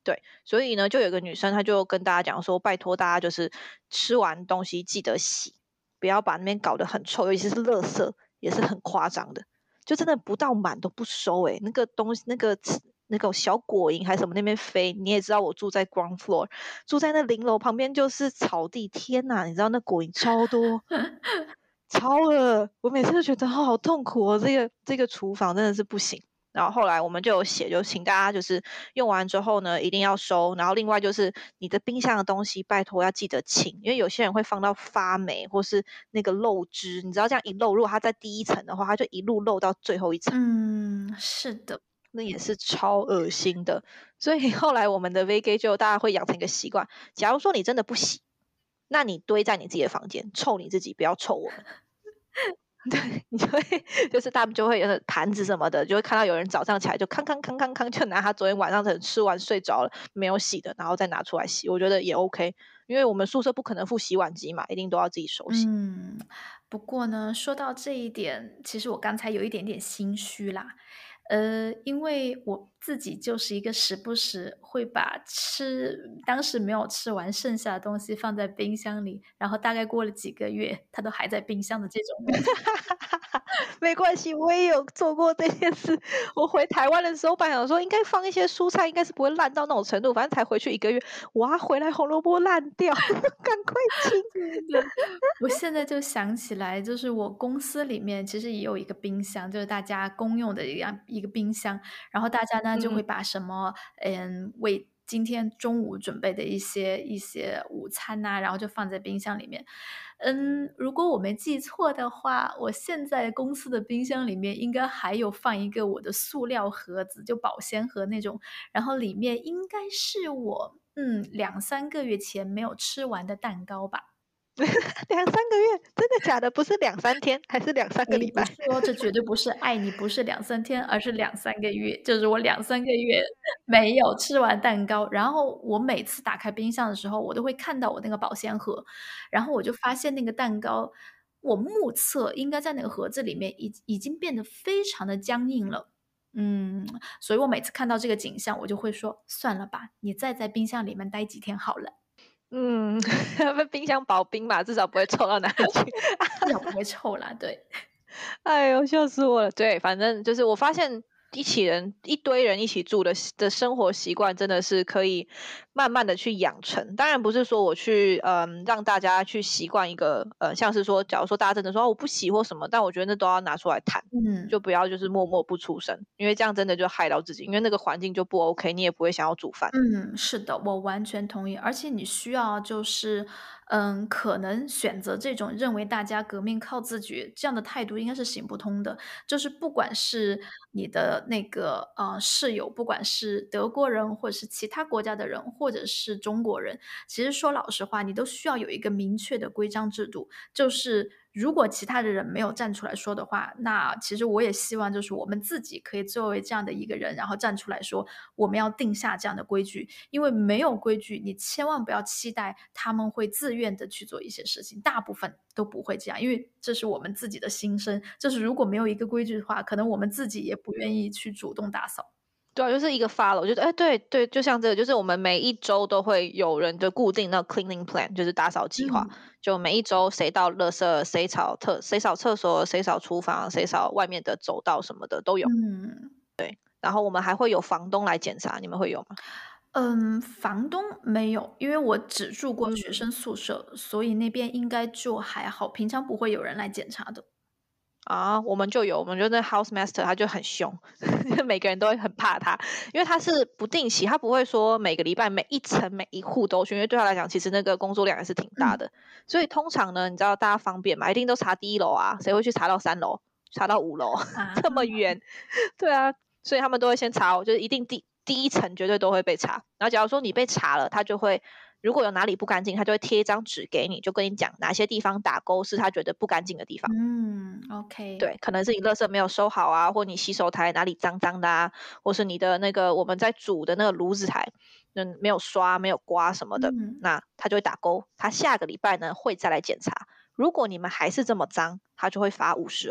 对，所以呢，就有一个女生，她就跟大家讲说，拜托大家就是吃完东西记得洗，不要把那边搞得很臭，尤其是垃圾也是很夸张的，就真的不到满都不收诶、那个东西那个那个小果蝇还是什么那边飞，你也知道我住在 ground floor，住在那零楼旁边就是草地，天哪，你知道那果蝇超多。超恶，我每次都觉得好好痛苦哦，这个这个厨房真的是不行。然后后来我们就有写，就请大家就是用完之后呢，一定要收。然后另外就是你的冰箱的东西，拜托要记得清，因为有些人会放到发霉或是那个漏汁，你知道这样一漏，如果它在第一层的话，它就一路漏到最后一层， 嗯，是的。 那也是超恶心的。所以后来我们的 V K 就大家会养成一个习惯，假如说你真的不洗，那你堆在你自己的房间，臭你自己，不要臭我们。对，你就会就是他们就会有盘子什么的，就会看到有人早上起来就康康康康康，就拿他昨天晚上可能吃完睡着了没有洗的，然后再拿出来洗。我觉得也 OK，因为我们宿舍不可能附洗碗机嘛，一定都要自己手洗。 嗯，不过呢，说到这一点，其实我刚才有一点点心虚啦。呃，因为我自己就是一个时不时会把吃当时没有吃完剩下的东西放在冰箱里，然后大概过了几个月，它都还在冰箱的这种人。 没关系，我也有做过这件事。我回台湾的时候，本来想说应该放一些蔬菜，应该是不会烂到那种程度。反正才回去一个月，哇，回来红萝卜烂掉，赶快清。 对，我现在就想起来，就是我公司里面其实也有一个冰箱，就是大家公用的一样一个冰箱，然后大家呢就会嗯把什么，嗯，为今天中午准备的一些一些午餐呐、然后就放在冰箱里面。嗯，如果我没记错的话，我现在公司的冰箱里面应该还有放一个我的塑料盒子，就保鲜盒那种，然后里面应该是我嗯两三个月前没有吃完的蛋糕吧。 两三个月，真的假的？不是两三天，还是两三个诶， 礼拜？ 不是哦，这绝对不是爱你不是两三天，而是两三个月，就是我两三个月没有吃完蛋糕。然后我每次打开冰箱的时候，我都会看到我那个保鲜盒，然后我就发现那个蛋糕，我目测应该在那个盒子里面已已经变得非常的僵硬了。嗯，所以我每次看到这个景象，我就会说：“算了吧，你再在冰箱里面待几天好了， 嗯，被冰箱保冰嘛，至少不会臭到哪里去。 至少不会臭啦。”对。 哎呦，笑死我了。对，反正就是我发现一起人一堆人一起住的的生活习惯，真的是可以慢慢的去养成。当然不是说我去嗯让大家去习惯一个呃，像是说，假如说大家真的说、哦、我不洗或什么，但我觉得那都要拿出来谈。 嗯。 就不要就是默默不出声，因为这样真的就害到自己，因为那个环境就不 OK，你也不会想要煮饭。 嗯，是的，我完全同意。而且你需要就是，嗯，可能选择这种认为大家革命靠自觉这样的态度应该是行不通的。就是不管是你的那个呃室友，不管是德国人，或者是其他国家的人，或者是中国人，其实说老实话，你都需要有一个明确的规章制度。就是如果其他的人没有站出来说的话，那其实我也希望就是我们自己可以作为这样的一个人，然后站出来说，我们要定下这样的规矩。因为没有规矩，你千万不要期待他们会自愿的去做一些事情，大部分都不会这样，因为这是我们自己的心声。就是如果没有一个规矩的话，可能我们自己也不愿意去主动打扫。 对啊，就是一个 follow，就是哎，对对，就像这个，就是我们每一周都会有人的固定那个 cleaning plan，就是打扫计划。 嗯。 就每一周谁到垃圾，谁扫厕，谁扫厕所，谁扫厨房，谁扫外面的走道什么的都有。 嗯。 然后我们还会有房东来检查，你们会有吗？ 嗯，房东没有，因为我只住过学嗯。 生宿舍，所以那边应该就还好，平常不会有人来检查的。 啊，我们就有，我们就那 house master 他就很凶，每个人都会很怕他，因为他是不定期，他不会说每个礼拜每一层每一户都去，因为对他来讲，其实那个工作量也是挺大嗯。 的。所以通常呢，你知道大家方便嘛，一定都查第一楼啊，谁会去查到三楼，查到五楼， 啊。 这么远？对啊，所以他们都会先查哦，就是一定第第一层绝对都会被查。然后假如说你被查了，他就会如果有哪里不干净，他就会贴一张纸给你，就跟你讲哪些地方打勾是他觉得不干净的地方。 嗯，OK。 对，可能是你垃圾没有收好啊，或你洗手台哪里脏脏的啊，或是你的那个我们在煮的那个炉子台，嗯，没有刷、没有刮什么的， 嗯。 那他就会打勾。他下个礼拜呢会再来检查，如果你们还是这么脏，他就会罚五十欧。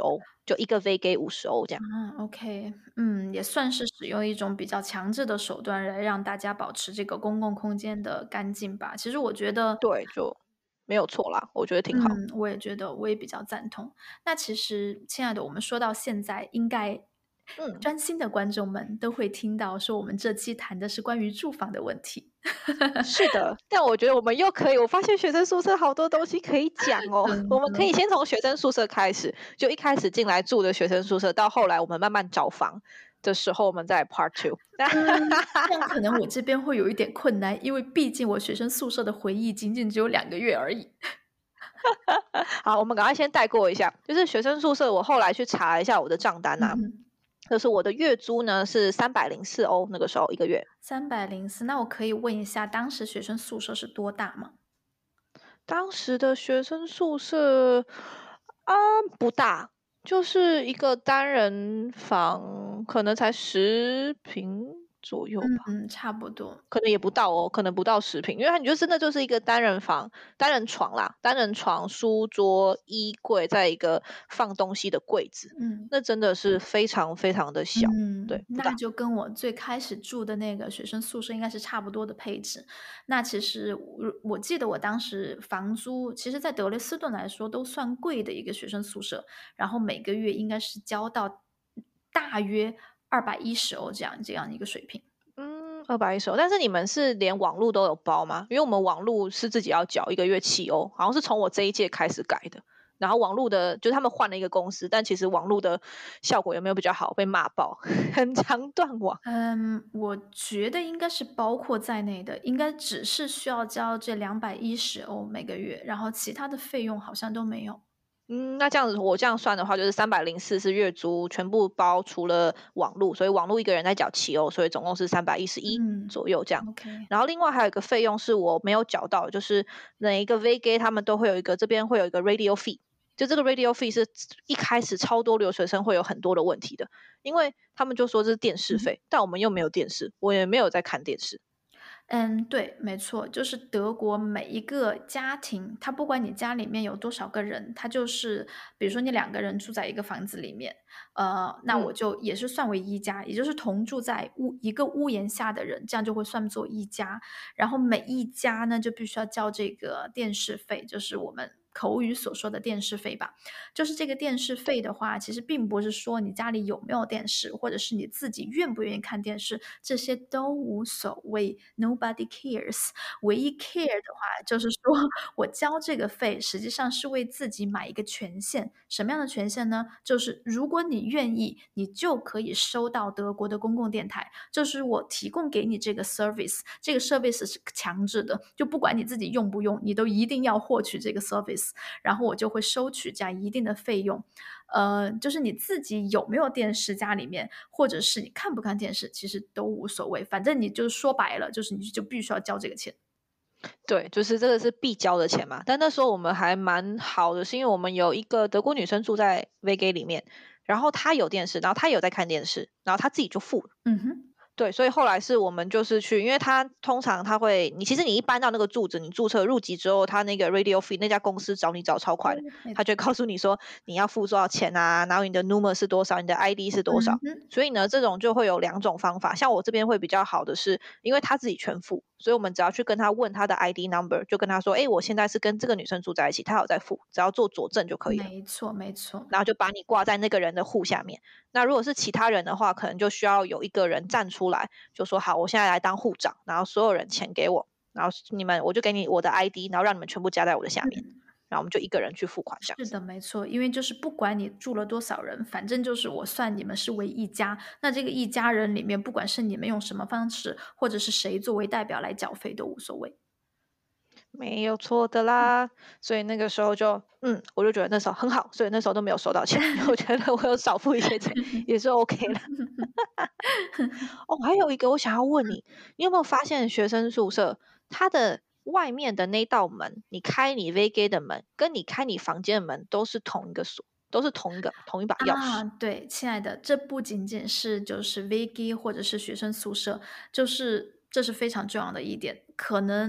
就一个 V 给五十欧这样。 啊，OK，嗯，也算是使用一种比较强制的手段来让大家保持这个公共空间的干净吧。其实我觉得对，就没有错啦，我觉得挺好。 嗯，我也觉得，我也比较赞同。那其实亲爱的，我们说到现在，应该嗯。 专心的观众们都会听到说我们这期谈的是关于住房的问题。 是的，但我觉得我们又可以我发现学生宿舍好多东西可以讲哦。我们可真的。 以先从学生宿舍开始，就一开始进来住的学生宿舍，到后来我们慢慢找房的时候，我们再 part two。 嗯，这样可能我这边会有一点困难，因为毕竟我学生宿舍的回忆仅仅只有两个月而已。 好，我们赶快先带过一下，就是学生宿舍，我后来去查一下我的账单啊， 嗯哼。 就是我的月租呢是三百零四欧，那个时候一个月。 三百零四，那我可以问一下当时学生宿舍是多大吗？ 当时的学生宿舍，啊，不大，就是一个单人房，可能才十平左右吧。 嗯，差不多。 可能也不到哦，可能不到十平，因为它你就真的就是一个单人房单人床啦，单人床、书桌、衣柜，再一个放东西的柜子， 嗯。 那真的是非常非常的小， 嗯， 对，不大。 那就跟我最开始住的那个学生宿舍应该是差不多的配置。那其实我我记得我当时房租，其实在德累斯顿来说都算贵的一个学生宿舍，然后每个月应该是交到大约二百一十欧这样这样一个水平。 嗯二百一十欧，但是你们是连网络都有包吗？因为我们网络是自己要缴一个月七欧，好像是从我这一届开始改的。然后网络的就是他们换了一个公司，但其实网络的效果有没有比较好？被骂爆，很常断网。 嗯，我觉得应该是包括在内的，应该只是需要交这两百一十欧每个月，然后其他的费用好像都没有。 嗯，那这样子我这样算的话，就是三百零四是月租，全部包除了网络，所以网络一个人在缴七欧，所以总共是三百一十一嗯左右这样。 ，OK。 然后另外还有一个费用是我没有缴到的，就是每一个 V G A 他们都会有一个这边会有一个 radio fee，就这个 radio fee 是一开始超多留学生会有很多的问题的，因为他们就说这是电视嗯哼。 费，但我们又没有电视，我也没有在看电视。 嗯，对，没错，就是德国每一个家庭，他不管你家里面有多少个人，他就是比如说你两个人住在一个房子里面，呃，那我嗯。 就也是算为一家，也就是同住在屋一个屋檐下的人，这样就会算作一家。然后每一家呢，就必须要交这个电视费，就是我们口语所说的电视费吧。就是这个电视费的话，其实并不是说你家里有没有电视，或者是你自己愿不愿意看电视，这些都无所谓，nobody cares。唯一 care 的话，就是说我交这个费，实际上是为自己买一个权限。什么样的权限呢？就是如果你愿意，你就可以收到德国的公共电台，就是我提供给你这个 service，这个 service 是强制的，就不管你自己用不用，你都一定要获取这个 service。然后我就会收取这样一定的费用。呃，就是你自己有没有电视家里面，或者是你看不看电视，其实都无所谓，反正你就说白了，就是你就必须要交这个钱。 对，就是这个是必交的钱嘛。但那时候我们还蛮好的，是因为我们有一个德国女生住在 V G A 里面，然后她有电视，然后她有在看电视，然后她自己就付了。 嗯哼。 对，所以后来是我们就是去，因为他通常他会，你其实你一搬到那个住址，你注册入籍之后，他那个 radio fee 那家公司找你找超快的， 对，没错。 他就会告诉你说你要付多少钱啊，然后你的 number 是多少，你的 I D 是多少。 嗯哼。 所以呢，这种就会有两种方法，像我这边会比较好的是，因为他自己全付，所以我们只要去跟他问他的 I D number，就跟他说，哎，我现在是跟这个女生住在一起，她有在付，只要做佐证就可以了。 没错，没错。 然后就把你挂在那个人的户下面。那如果是其他人的话，可能就需要有一个人站出来，就说好，我现在来当户长，然后所有人钱给我，然后你们我就给你我的 I D，然后让你们全部加在我的下面， 嗯。 然后我们就一个人去付款这样子。 是的，没错，因为就是不管你住了多少人，反正就是我算你们是为一家。那这个一家人里面，不管是你们用什么方式，或者是谁作为代表来缴费都无所谓。 没有错的啦，所以那个时候就，嗯，我就觉得那时候很好，所以那时候都没有收到钱，我觉得我有少付一些钱也是 OK 的。哦，还有一个我想要问你，你有没有发现学生宿舍它的外面的那道门，你开你 V G A 的门，跟你开你房间的门都是同一个锁，都是同一个同一把钥匙。 啊，对，亲爱的，这不仅仅是就是 V G 或者是学生宿舍，就是这是非常重要的一点。可能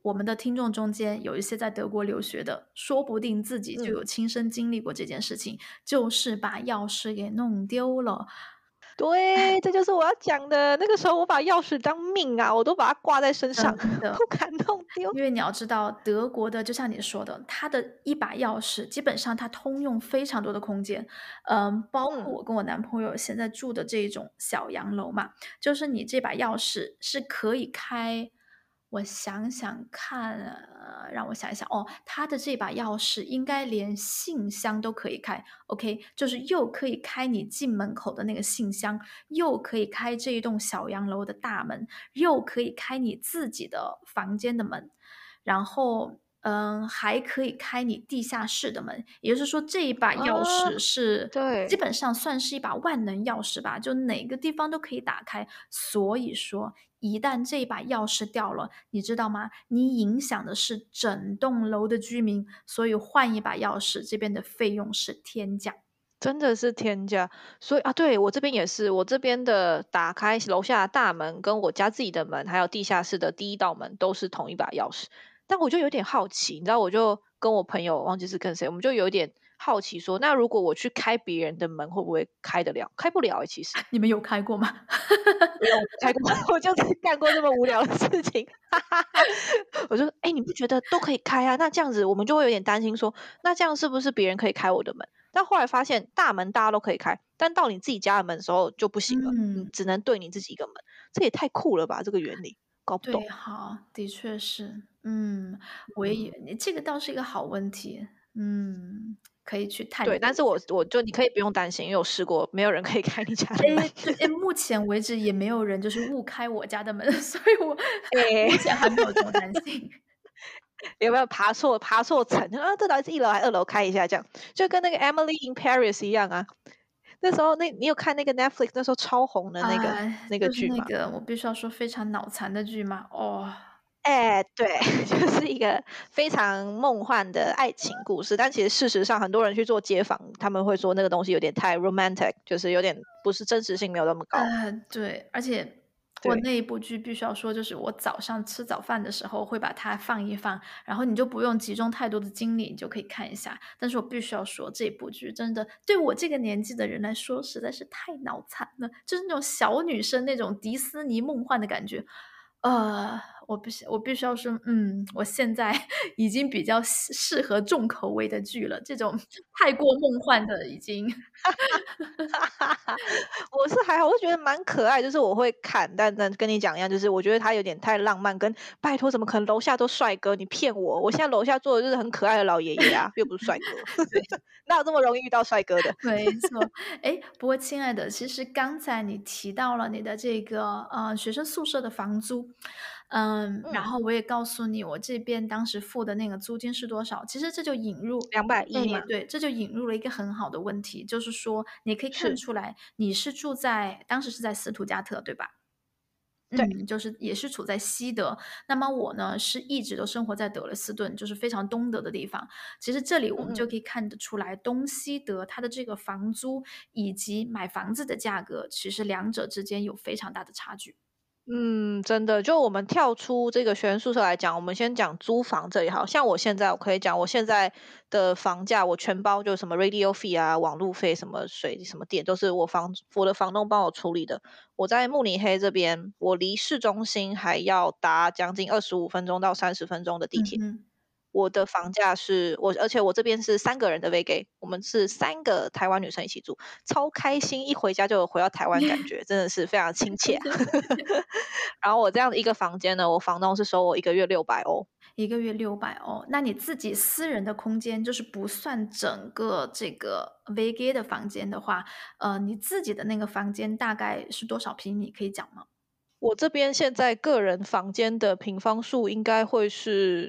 我们的听众中间有一些在德国留学的，说不定自己就嗯。 有亲身经历过这件事情，就是把钥匙给弄丢了。 对，这就是我要讲的。那个时候我把钥匙当命啊，我都把它挂在身上， 真的。 不敢弄丢。 因为你要知道德国的就像你说的，它的一把钥匙基本上它通用非常多的空间。嗯，包括嗯。 我跟我男朋友现在住的这种小洋楼嘛，就是你这把钥匙是可以开我想想看，呃，让我想一想，哦，它的这把钥匙应该连信箱都可以开，OK，就是又可以开你进门口的那个信箱，又可以开这一栋小洋楼的大门，又可以开你自己的房间的门。然后，嗯，还可以开你地下室的门，也就是说这一把钥啊， 匙是基对。 本上算是一把万能钥匙吧，就哪个地方都可以打开。所以说一旦这把钥匙掉了，你知道吗？你影响的是整栋楼的居民，所以换一把钥匙，这边的费用是天价。 真的是天价。所以啊，对，我这边也是，我这边的打开楼下的大门，跟我家自己的门，还有地下室的第一道门都是同一把钥匙。但我就有点好奇，你知道，我就跟我朋友忘记是跟谁，我们就有点好奇说，那如果我去开别人的门，会不会开得了？开不了欸，其实。 你们有开过吗？ 有，开过，我就是干过这么无聊的事情。我就说：“哎，你不觉得都可以开啊，那这样子我们就会有点担心说，那这样是不是别人可以开我的门？”但后来发现大门大家都可以开，但到你自己家的门的时候就不行了，你嗯。 只能对你自己一个门。这也太酷了吧，这个原理，搞不懂。 对，好，的确是。嗯，我也以嗯。 为这个倒是一个好问题，嗯，可以去探对，但是究一下。 我我就你可以不用担心，因为我试过，没有人可以开你家的门。 诶，对，诶，目前为止也没有人就是误开我家的门，所以我哎。 目前还没有这么担心。 有没有爬错爬错层，啊，这到底是一楼还是二楼，开一下这样。就跟那个 Emily in Paris 一样啊。那时候那你有看那个 Netflix 那时候超红的那个哎， 那个就是剧吗？ 那个我必须要说非常脑残的剧吗？哦。 哎，对，就是一个非常梦幻的爱情故事，但其实事实上很多人去做街访，他们会说那个东西有点太 romantic，就是有点不是真实性没有那么高。 呃，对，而且我对。 那一部剧必须要说，就是我早上吃早饭的时候会把它放一放，然后你就不用集中太多的精力，你就可以看一下。但是我必须要说这部剧真的对我这个年纪的人来说实在是太脑残了，就是那种小女生那种迪斯尼梦幻的感觉。呃，我必须我必须要说，嗯，我现在已经比较适适合重口味的剧了，这种太过梦幻的已经我是还好，我就觉得蛮可爱，就是我会看，但但跟你讲一样，就是我觉得他有点太浪漫，跟拜托怎么可能楼下都帅哥，你骗我，我现在楼下坐的就是很可爱的老爷爷啊，又不是帅哥。 对。 哪有这么容易遇到帅哥的。 没错。诶，不过亲爱的，其实刚才你提到了你的这个，呃，学生宿舍的房租，嗯，然嗯。 后我也告诉你我这边当时付的那个租金是多少，其实这就引入两百哎， 一嘛。 对，这就引入了一个很好的问题，就是说你可以看得是。 出来，你是住在当时是在斯图加特，对吧？ 对。 嗯，就是也是处在西德。那么我呢，是一直都生活在德累斯顿，就是非常东德的地方。其实这里我们就嗯嗯。 可以看得出来，东西德它的这个房租以及买房子的价格，其实两者之间有非常大的差距。 嗯，真的，就我们跳出这个学生宿舍来讲，我们先讲租房这里好。像我现在我可以讲我现在的房价，我全包就什么 radio fee 啊，网路费，什么水，什么电，都是我房我的房东帮我处理的。我在慕尼黑这边，我离市中心还要搭将近二十五分钟到三十分钟的地铁。 嗯哼。 我的房价是我而且我这边是三个人的 vacay，我们是三个台湾女生一起住，超开心，一回家就有回到台湾感觉，真的是非常亲切啊。然后我这样的一个房间呢，我房东是收我一个月六百欧。 一个月六百欧，那你自己私人的空间，就是不算整个这个 vacay 的房间的话，呃，你自己的那个房间大概是多少平米，可以讲吗？ 我这边现在个人房间的平方数应该会是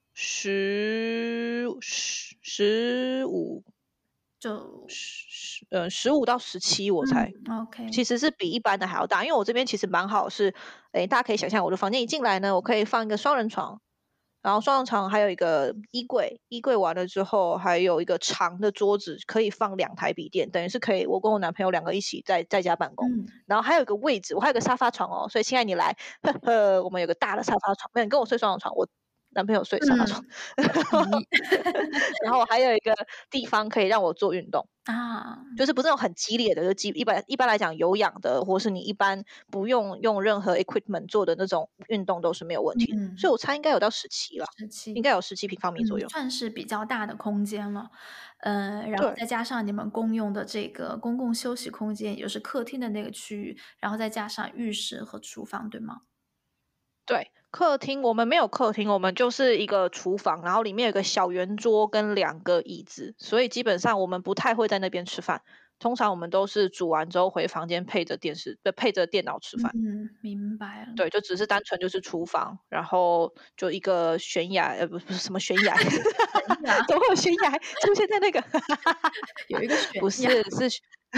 十十十五就十呃，十五到十七我猜。 嗯，OK。 其实是比一般的还要大，因为我这边其实蛮好是，诶，大家可以想象我的房间一进来呢，我可以放一个双人床，然后双人床还有一个衣柜，衣柜完了之后还有一个长的桌子，可以放两台笔电，等于是可以我跟我男朋友两个一起在在家办公。 嗯。 然后还有一个位置，我还有个沙发床哦，所以亲爱的你来，呵呵，我们有个大的沙发床，没有，你跟我睡双人床，我男朋友睡沙发床， 嗯，同意。 然后还有一个地方可以让我做运动。 啊， 就是不是那种很激烈的，就基一般一般来讲有氧的，或是你一般不用用任何 equipment 做的那种运动都是没有问题的。所以嗯， 我猜应该有到十七啦， 十七。 应该有十七平方米左嗯， 右。 算是比较大的空间了。呃，然后对。 再加上你们共用的这个公共休息空间，也就是客厅的那个区域，然后再加上浴室和厨房，对吗？ 对，客厅我们没有客厅，我们就是一个厨房，然后里面有个小圆桌跟两个椅子，所以基本上我们不太会在那边吃饭。通常我们都是煮完之后回房间配着电视呃，配着电脑吃饭。 嗯，明白了。 对，就只是单纯就是厨房，然后就一个悬崖呃，不不是什么悬崖， 悬崖。 怎么会有悬崖出现在那个有一个悬不崖。 是，是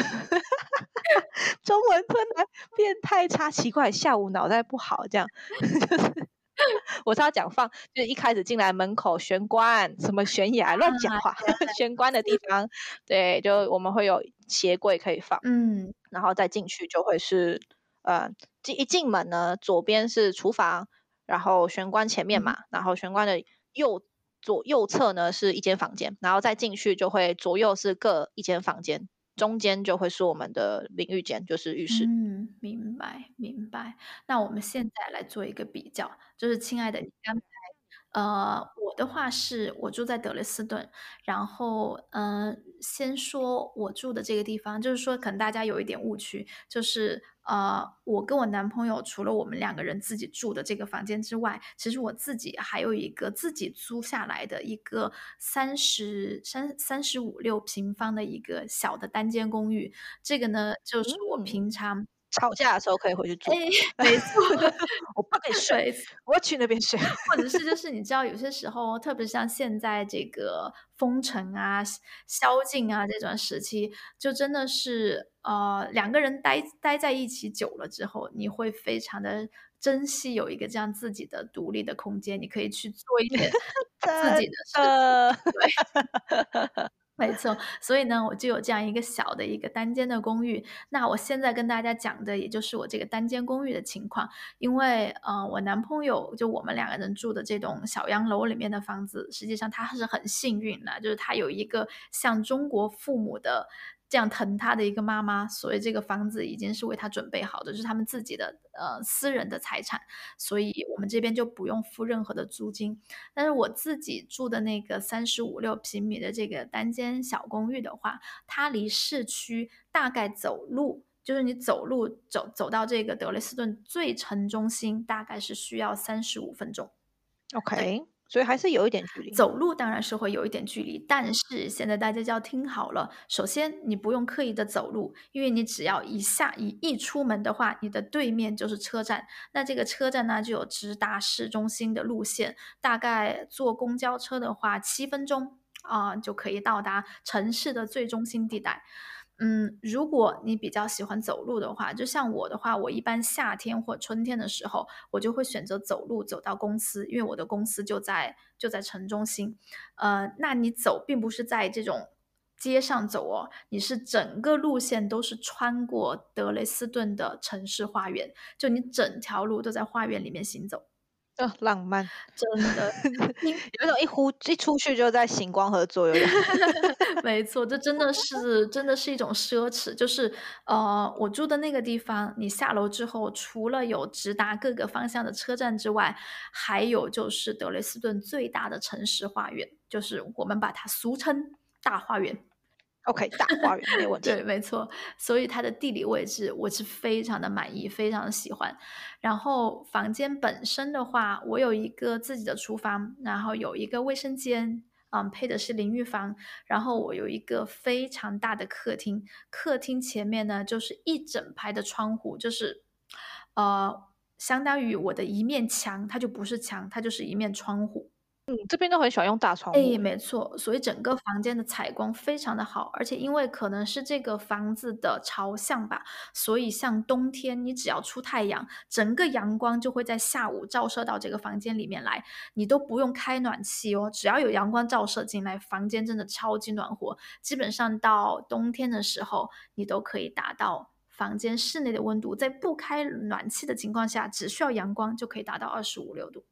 中文真的变太差，奇怪，下午脑袋不好这样。就是我是要讲放就是一开始进来门口玄关，什么悬崖，乱讲啊， 话， 原来玄关的地方，对，就我们会有鞋柜可以放， 嗯。 然后再进去就会是呃，进一进门呢，左边是厨房，然后玄关前面嗯。 嘛，然后玄关的右左右侧呢是一间房间，然后再进去就会左右是各一间房间，中间就会是我们的淋浴间，就是浴室。 嗯，明白明白。那我们现在来做一个比较，就是亲爱的，你刚才呃，我的话是我住在德累斯顿，然后，呃，先说我住的这个地方，就是说可能大家有一点误区，就是，呃，我跟我男朋友除了我们两个人自己住的这个房间之外，其实我自己还有一个自己租下来的一个三十三三十五六平方的一个小的单间公寓。这个呢，就是我嗯， 平常吵架的时候可以回去哎， 住。 没错。 我不可以睡， 没错。 我要去那边睡。 或者是就是你知道有些时候，特别像现在这个封城啊、宵宵禁啊这段时期，就真的是，呃，两个人待待在一起久了之后，你会非常地珍惜有一个这样自己的独立的空间，你可以去做一点自己真的事情， 的。 对。没错，所以呢，我就有这样一个小的一个单间的公寓。那我现在跟大家讲的也就是我这个单间公寓的情况。因为，呃，我男朋友就我们两个人住的这栋小洋楼里面的房子，实际上他是很幸运的，就是他有一个像中国父母的这样疼他的一个妈妈，所以这个房子已经是为他准备好的，就是他们自己的，呃，私人的财产，所以我们这边就不用付任何的租金。但是我自己住的那个三十五六平米的这个单间小公寓的话，它离市区大概走路就是你走路走走到这个德累斯顿最城中心，大概是需要三十五分钟。对。 OK，所以还是有一点距离。 走路当然是会有一点距离，但是现在大家就要听好了，首先你不用刻意地走路，因为你只要一下一一出门的话，你的对面就是车站。那这个车站呢，就有直达市中心的路线，大概坐公交车的话七分钟，啊，就可以到达城市的最中心地带。嗯，如果你比较喜欢走路的话，就像我的话，我一般夏天或春天的时候，我就会选择走路走到公司，因为我的公司就在就在城中心。呃，那你走并不是在这种街上走哦，你是整个路线都是穿过德累斯顿的城市花园，就你整条路都在花园里面行走。 呃，浪漫。 真的。因有一种一呼一出去就在行光合作有点。 没错，这真的是真的是一种奢侈。就是，呃，我住的那个地方，你下楼之后，除了有直达各个方向的车站之外，还有就是德累斯顿最大的城市花园，就是我们把它俗称大花园。 OK，大花园，没问题。 对，没错。所以它的地理位置我是非常地满意，非常地喜欢。然后房间本身的话，我有一个自己的厨房，然后有一个卫生间，嗯，配的是淋浴房，然后我有一个非常大的客厅，客厅前面呢，就是一整排的窗户，就是呃，相当于我的一面墙，它就不是墙，它就是一面窗户。 嗯，这边都很喜欢用大窗户哎， 诶。 没错，所以整个房间的采光非常地好。而且因为可能是这个房子的朝向吧，所以像冬天你只要出太阳，整个阳光就会在下午照射到这个房间里面来，你都不用开暖气哦，只要有阳光照射进来，房间真的超级暖和。基本上到冬天的时候，你都可以达到房间室内的温度，在不开暖气的情况下，只需要阳光就可以达到二十五六度。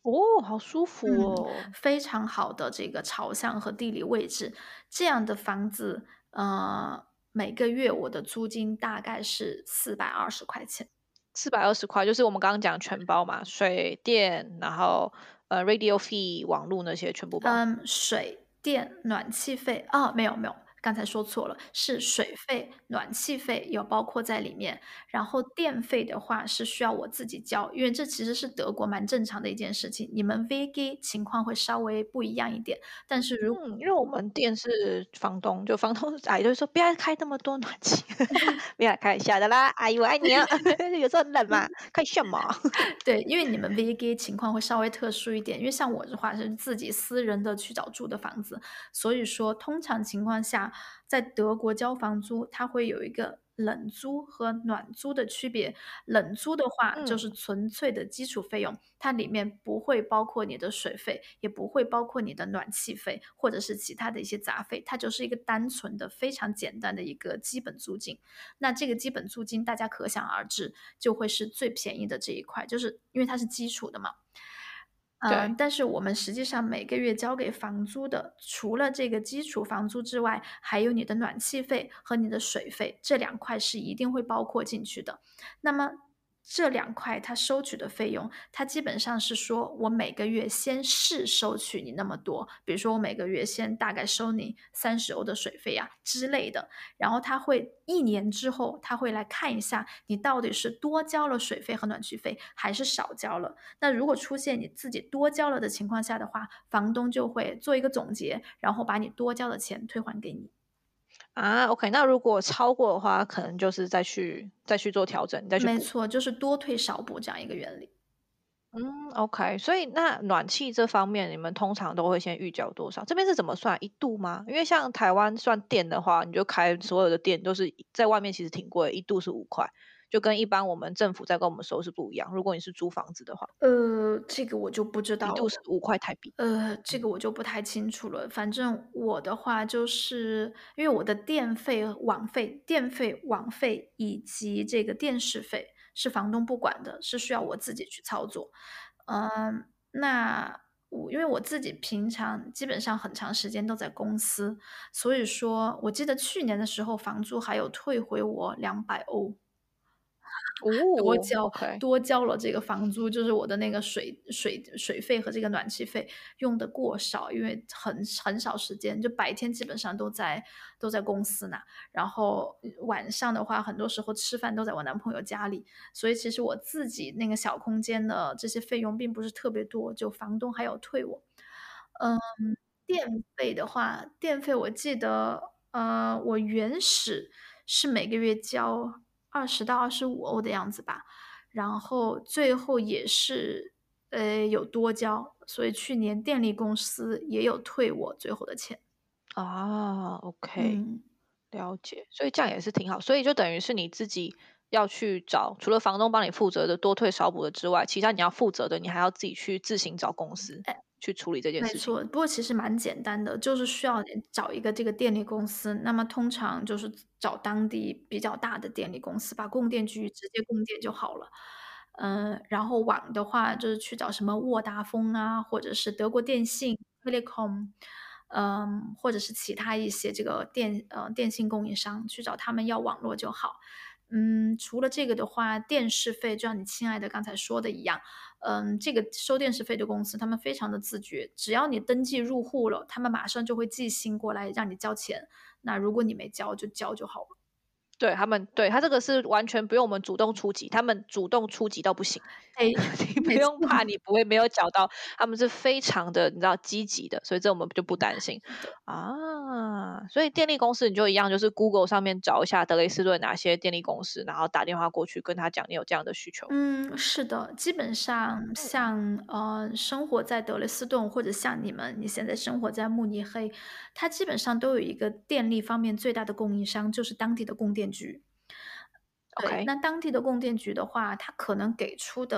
哦，好舒服嗯， 哦。 非常好的这个朝向和地理位置，这样的房子，呃，每个月我的租金大概是四百二十块钱。 四百二十块，就是我们刚刚讲全包嘛，水电，然后，呃，radio fee 网络那些全部包。 嗯，水电、暖气费哦，没有没有，刚才说错了，是水费、暖气费有包括在里面。然后电费的话是需要我自己交，因为这其实是德国蛮正常的一件事情，你们 V G 情况会稍微不一样一点，但是如嗯，因为我们店是房东，就房东阿姨就会说：“不要开那么多暖气。”没有啦，开玩笑的啦，阿姨我爱你哦，有时候很冷嘛，开什么？ 对，因为你们 V G 情况会稍微特殊一点，因为像我的话是自己私人的去找住的房子，所以说通常情况下，在德国交房租，它会有一个冷租和暖租的区别。冷租的话就是嗯。 纯粹的基础费用，它里面不会包括你的水费，也不会包括你的暖气费，或者是其他的一些杂费，它就是一个单纯的、非常简单的一个基本租金。那这个基本租金大家可想而知，就会是最便宜的这一块，就是因为它是基础的嘛。呃， 对。 但是我们实际上每个月交给房租的，除了这个基础房租之外，还有你的暖气费和你的水费，这两块是一定会包括进去的。那么这两块它收取的费用，它基本上是说我每个月先试收取你那么多，比如说我每个月先大概收你三十欧的水费啊之类的，然后它会一年之后，它会来看一下你到底是多交了水费和暖气费，还是少交了。那如果出现你自己多交了的情况下的话，房东就会做一个总结，然后把你多交的钱退还给你。 啊，OK，那如果超过的话，可能就是再去再去做调整，你再去补。 没错，就是多退少补这样一个原理。 嗯，OK，所以那暖气这方面，你们通常都会先预缴多少？这边是怎么算？一度吗？因为像台湾算电的话，你就开所有的电都是在外面其实挺贵，一度是五块，就跟一般我们政府在跟我们收是不一样。如果你是租房子的话， 呃，这个我就不知道一度是五块台币。 呃，这嗯。 个我就不太清楚了。反正我的话就是因为我的电费、网费电费、网费以及这个电视费是房东不管的，是需要我自己去操作。嗯，那我因为我自己平常基本上很长时间都在公司，所以说我记得去年的时候房租还有退回我两百欧。多哦交 ，OK。 多交了这个房租，就是我的那个水水水费和这个暖气费用得过少，因为很很少时间，就白天基本上都在都在公司呢，然后晚上的话，很多时候吃饭都在我男朋友家里，所以其实我自己那个小空间的这些费用并不是特别多，就房东还有退我。嗯，电费的话，电费我记得，呃，我原始是每个月交二十到二十五欧的样子吧，然后最后也是，呃，有多交，所以去年电力公司也有退我最后的钱。 啊，OK， 嗯。 了解，所以这样也是挺好。所以就等于是你自己要去找，除了房东帮你负责的多退少补的之外，其他你要负责的，你还要自己去自行找公司哎。 去处理这件事情。 没错，不过其实蛮简单的，就是需要你找一个这个电力公司，那么通常就是找当地比较大的电力公司，把供电局直接供电就好了。嗯，然后网的话就是去找什么沃达丰啊，或者是德国电信 Telecom，嗯，或者是其他一些这个电呃，电信供应商，去找他们要网络就好。嗯，除了这个的话，电视费就像你亲爱的刚才说的一样，嗯，这个收电视费的公司，他们非常的自觉，只要你登记入户了，他们马上就会寄信过来让你交钱，那如果你没交就交就好了。 对，他们对，他这个是完全不用我们主动出击，他们主动出击到不行。 哎， 你不没错。 用怕你不会没有缴到，他们是非常的你知道积极的，所以这我们就不担心。 是的。 啊，所以电力公司你就一样，就是 Google 上面找一下德累斯顿哪些电力公司，然后打电话过去跟他讲你有这样的需求。 嗯，是的，基本上嗯。 像，呃，生活在德累斯顿，或者像你们，你现在生活在慕尼黑，它基本上都有一个电力方面最大的供应商，就是当地的供电局。对， OK。 那当地的供电局的话，它可能给出的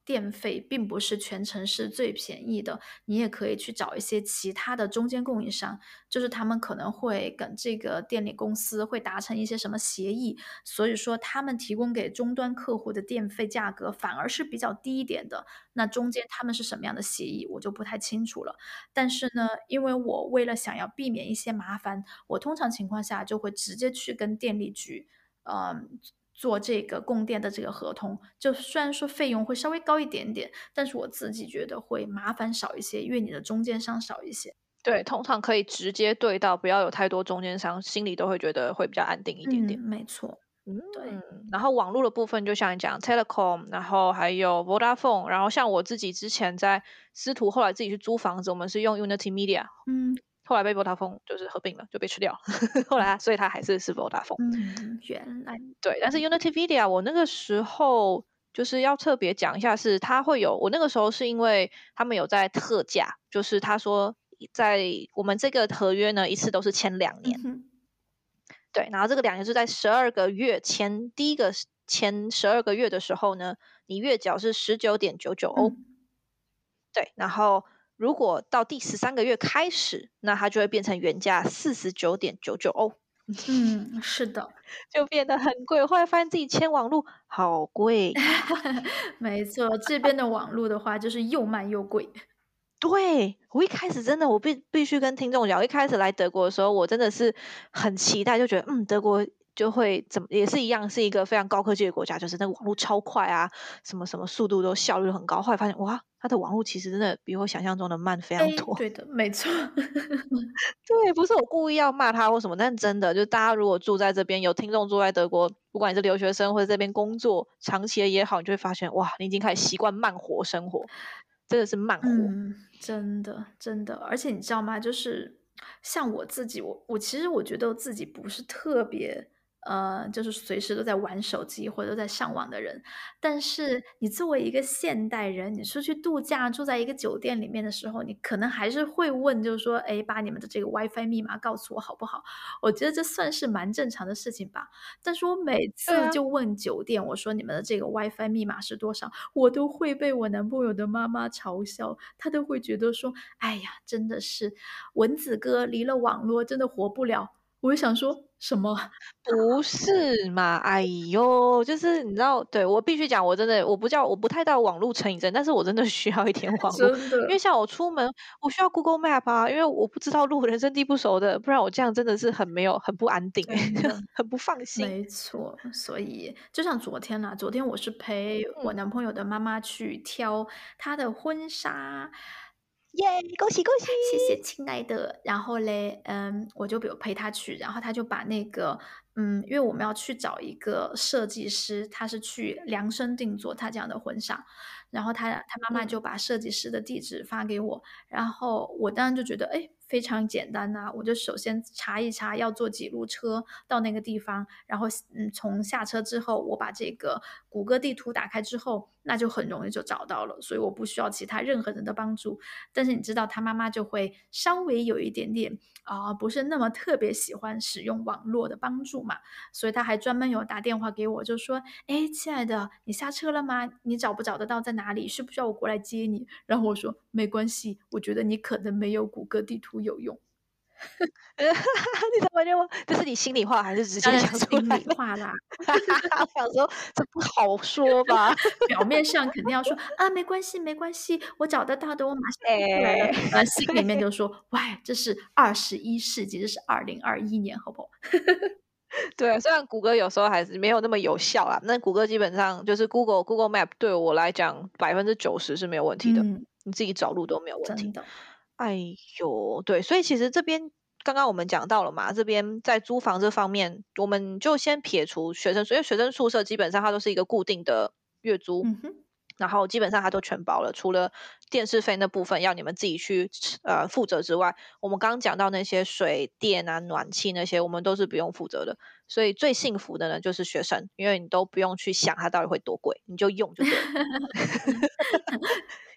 电费并不是全城市最便宜的，你也可以去找一些其他的中间供应商，就是他们可能会跟这个电力公司会达成一些什么协议，所以说他们提供给终端客户的电费价格反而是比较低一点的。那中间他们是什么样的协议，我就不太清楚了。但是呢，因为我为了想要避免一些麻烦，我通常情况下就会直接去跟电力局，呃，做这个供电的这个合同。就虽然说费用会稍微高一点点，但是我自己觉得会麻烦少一些，因为你的中间商少一些。 对，通常可以直接对到，不要有太多中间商，心里都会觉得会比较安定一点嗯， 点。 没错，对。 嗯，然后网络的部分就像你讲 Telecom，然后还有 Vodafone，然后像我自己之前在司徒，后来自己去租房子，我们是用 Unity Media， 嗯。 后来被 Vodafone 就是合并了，就被吃掉了。后来所以它还是是 Vodafone。 嗯，原来。 对，但是 Unity Media 我那个时候就是要特别讲一下是它会有我那个时候是因为他们有在特价，就是他说在我们这个合约呢，一次都是签两年。 嗯哼。 对，然后这个两年是在十二个月前第一个前十二个月的时候呢，你月缴是 十九点九九欧。 嗯。 对，然后如果到第十三个月开始，那它就会变成原价 四十九点九九欧。 嗯，是的。 就变得很贵，后来发现自己签网路好贵呀。 没错，这边的网络的话就是又慢又贵。 对，我一开始真的我必必须跟听众讲，我一开始来德国的时候，我真的是很期待，就觉得，嗯，德国就会怎么也是一样，是一个非常高科技的国家，就是那个网络超快啊，什么什么速度都效率都很高。后来发现，哇，它的网络其实真的比我想象中的慢非常哎， 多。 对的，没错。 对，不是我故意要骂他或什么，但真的，就大家如果住在这边，有听众住在德国，不管你是留学生或者这边工作，长期的也好，你就会发现，哇，你已经开始习惯慢活生活，真的是慢活。 嗯，真的真的。而且你知道吗？就是像我自己，我我其实我觉得我自己不是特别呃，就是随时都在玩手机或者都在上网的人。但是你作为一个现代人，你出去度假，住在一个酒店里面的时候，你可能还是会问，就是说，哎，把你们的这个 WiFi 密码告诉我好不好？我觉得这算是蛮正常的事情吧。但是我每对啊。 次就问酒店，我说你们的这个 WiFi 密码是多少？我都会被我男朋友的妈妈嘲笑，她都会觉得说，哎呀，真的是蚊子哥离了网络真的活不了。我就想说，什么？ 不是嘛，哎哟，就是你知道，对，我必须讲，我真的我不叫我不太到网络成瘾症，但是我真的需要一点网络。 真的。 因为像我出门，我需要 Google Map 啊，因为我不知道路，人生地不熟的，不然我这样真的是很没有很不安定， 真的。 很不放心。 没错，所以就像昨天啦，昨天我是陪我嗯。 男朋友的妈妈去挑她的婚纱。 耶，恭喜恭喜！ 谢谢亲爱的。然后嘞，嗯，我就有陪她去，然后她就把那个嗯，因为我们要去找一个设计师，他是去量身定做她这样的婚纱。然后她她妈妈嗯。 就把设计师的地址发给我，然后我当然就觉得，诶，非常简单呐，我就首先查一查要坐几路车到那个地方，然后嗯，从下车之后，我把这个谷歌地图打开之后，那就很容易就找到了，所以我不需要其他任何人的帮助。但是你知道她妈妈就会稍微有一点点，啊，不是那么特别喜欢使用网络的帮助嘛，所以她还专门有打电话给我，就说：“诶，亲爱的，你下车了吗？你找不找得到在哪里？需不需要我过来接你？”然后我说：“没关系，我觉得你可能没有谷歌地图有用。” 你怎么就这是你心里话还是直当然接讲是心里出来的？ 话啦。 我想说这不好说吧。 表面上肯定要说：“啊，没关系没关系，我找得到的，我马上就过来了。” 哎， 呃，心里面对。 就说：“喂，这是二十一世纪，这是二零二一年，好不好？” 对，虽然谷歌有时候还是没有那么有效啦，那谷歌基本上就是 Google Google Map 对我来讲百分之九十是没有问题的， 嗯。 你自己找路都没有问题。 真的。 哎哟，对，所以其实这边刚刚我们讲到了嘛，这边在租房这方面，我们就先撇除学生因为学生宿舍基本上它都是一个固定的月租， 嗯哼。 然后基本上它都全包了，除了电视费那部分要你们自己去呃，负责之外，我们刚刚讲到那些水电啊、暖气那些，我们都是不用负责的。所以最幸福的呢，就是学生，因为你都不用去想它到底会多贵，你就用就对了。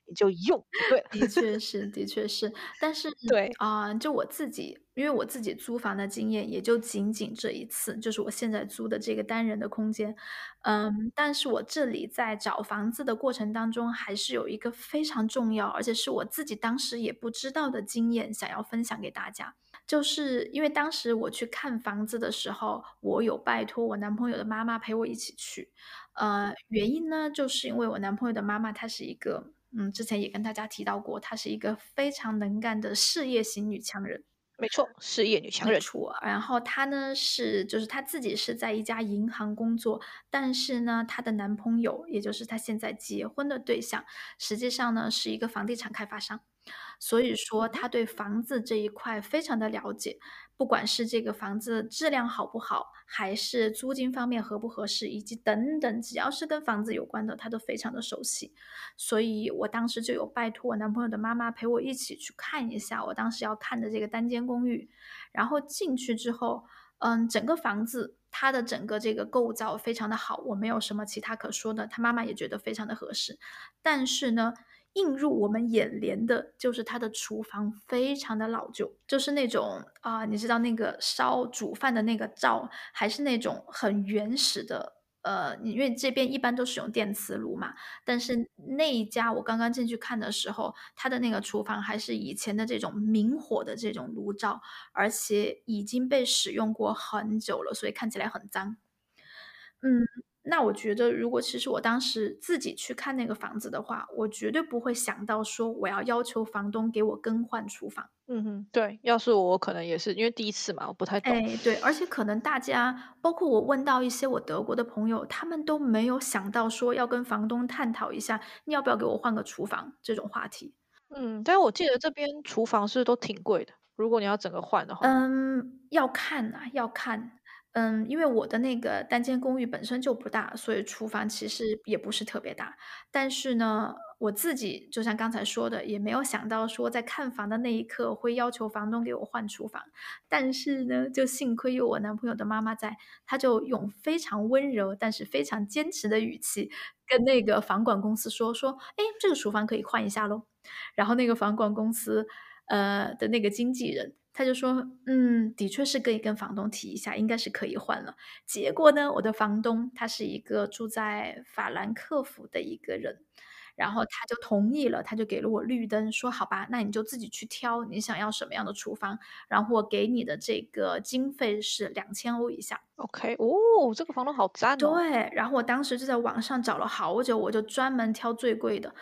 你就用就对了。 的确是，的确是。但是， 对， 啊，就我自己因为我自己租房的经验也就仅仅这一次，就是我现在租的这个单人的空间。嗯，但是我这里在找房子的过程当中，还是有一个非常重要，而且是我自己当时也不知道的经验，想要分享给大家。就是因为当时我去看房子的时候，我有拜托我男朋友的妈妈陪我一起去。呃，原因呢，就是因为我男朋友的妈妈她是一个嗯，之前也跟大家提到过，她是一个非常能干的事业型女强人。 没错，事业女强人。 没错，然后她呢是就是她自己是在一家银行工作，但是呢，她的男朋友，也就是她现在结婚的对象，实际上呢是一个房地产开发商。所以说嗯哼。 她对房子这一块非常的了解，不管是这个房子质量好不好，还是租金方面合不合适，以及等等，只要是跟房子有关的，她都非常的熟悉。所以我当时就有拜托我男朋友的妈妈陪我一起去看一下我当时要看的这个单间公寓。然后进去之后，嗯，整个房子它的整个这个构造非常的好，我没有什么其他可说的，他妈妈也觉得非常的合适。但是呢，映入我们眼帘的就是它的厨房非常的老旧，就是那种啊，你知道那个烧煮饭的那个灶，还是那种很原始的呃，因为这边一般都是用电磁炉嘛，但是那一家我刚刚进去看的时候，它的那个厨房还是以前的这种明火的这种炉灶，而且已经被使用过很久了，所以看起来很脏。嗯，那我觉得如果其实我当时自己去看那个房子的话，我绝对不会想到说我要要求房东给我更换厨房。 嗯哼，对，要是我我可能也是，因为第一次嘛，我不太懂。 哎，对，而且可能大家包括我问到一些我德国的朋友，他们都没有想到说要跟房东探讨一下，你要不要给我换个厨房这种话题。 嗯，但是我记得这边厨房是都挺贵的，如果你要整个换的话。 嗯，要看呐，要看。嗯，因为我的那个单间公寓本身就不大，所以厨房其实也不是特别大。但是呢，我自己就像刚才说的，也没有想到说在看房的那一刻会要求房东给我换厨房。但是呢，就幸亏有我男朋友的妈妈在，她就用非常温柔，但是非常坚持的语气跟那个房管公司说说：“哎，这个厨房可以换一下咯。”然后那个房管公司，呃，的那个经纪人，他就说：“嗯，的确是可以跟房东提一下，应该是可以换了。”结果呢，我的房东他是一个住在法兰克福的一个人，然后他就同意了，他就给了我绿灯，说：“好吧，那你就自己去挑你想要什么样的厨房，然后我给你的这个经费是两千欧以下。” OK，哦，这个房东好赞哦。 对，然后我当时就在网上找了好久，我就专门挑最贵的。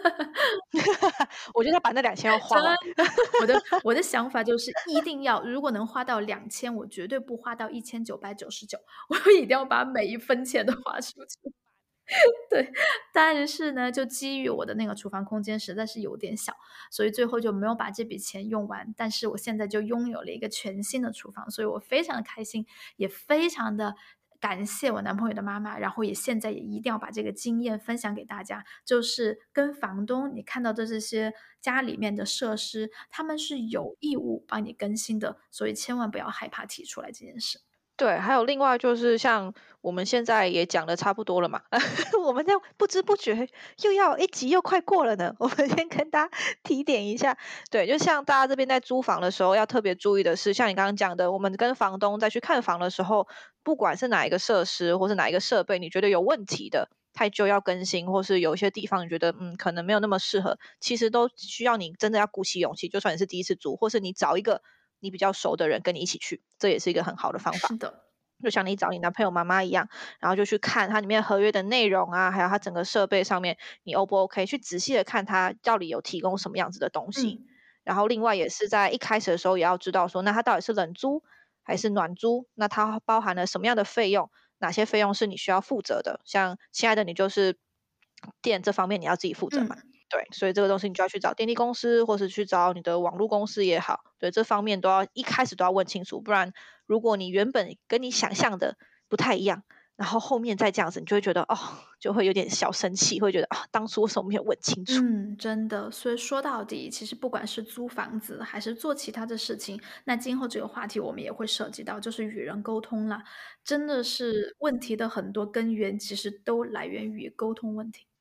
我觉得他把那两千要真花完。 的，我的我的想法就是一定要如果能花到两千，我绝对不花到一千九百九十九，我一定要把每一分钱都花出去。对，但是呢，就基于我的那个厨房空间实在是有点小，所以最后就没有把这笔钱用完。但是我现在就拥有了一个全新的厨房，所以我非常的开心，也非常的感谢我男朋友的妈妈，然后也现在也一定要把这个经验分享给大家，就是跟房东你看到的这些家里面的设施，他们是有义务帮你更新的，所以千万不要害怕提出来这件事。 对，还有另外就是像我们现在也讲的差不多了嘛，我们在不知不觉又要一集又快过了呢。我们先跟大家提点一下，对，就像大家这边在租房的时候要特别注意的是，像你刚刚讲的，我们跟房东再去看房的时候，不管是哪一个设施或是哪一个设备，你觉得有问题的，太旧要更新，或是有一些地方你觉得嗯可能没有那么适合，其实都需要你真的要鼓起勇气，就算你是第一次租，或是你找一个你比较熟的人跟你一起去，这也是一个很好的方法。 是的， 就像你找你男朋友妈妈一样，然后就去看它里面合约的内容啊，还有它整个设备上面你 O 不 OK，去仔细的看它到底有提供什么样子的东西。 嗯， 然后另外也是在一开始的时候也要知道说，那它到底是冷租还是暖租，那它包含了什么样的费用，哪些费用是你需要负责的。像亲爱的你就是电这方面你要自己负责嘛。 嗯。 对，所以这个东西你就要去找电力公司，或是去找你的网络公司也好，对，这方面都要一开始都要问清楚，不然如果你原本跟你想象的不太一样，然后后面再这样子，你就会觉得哦，就会有点小生气，会觉得啊，当初为什么没有问清楚？ 嗯，真的。所以说到底，其实不管是租房子还是做其他的事情，那今后这个话题我们也会涉及到，就是与人沟通啦。真的是问题的很多根源，其实都来源于沟通问题。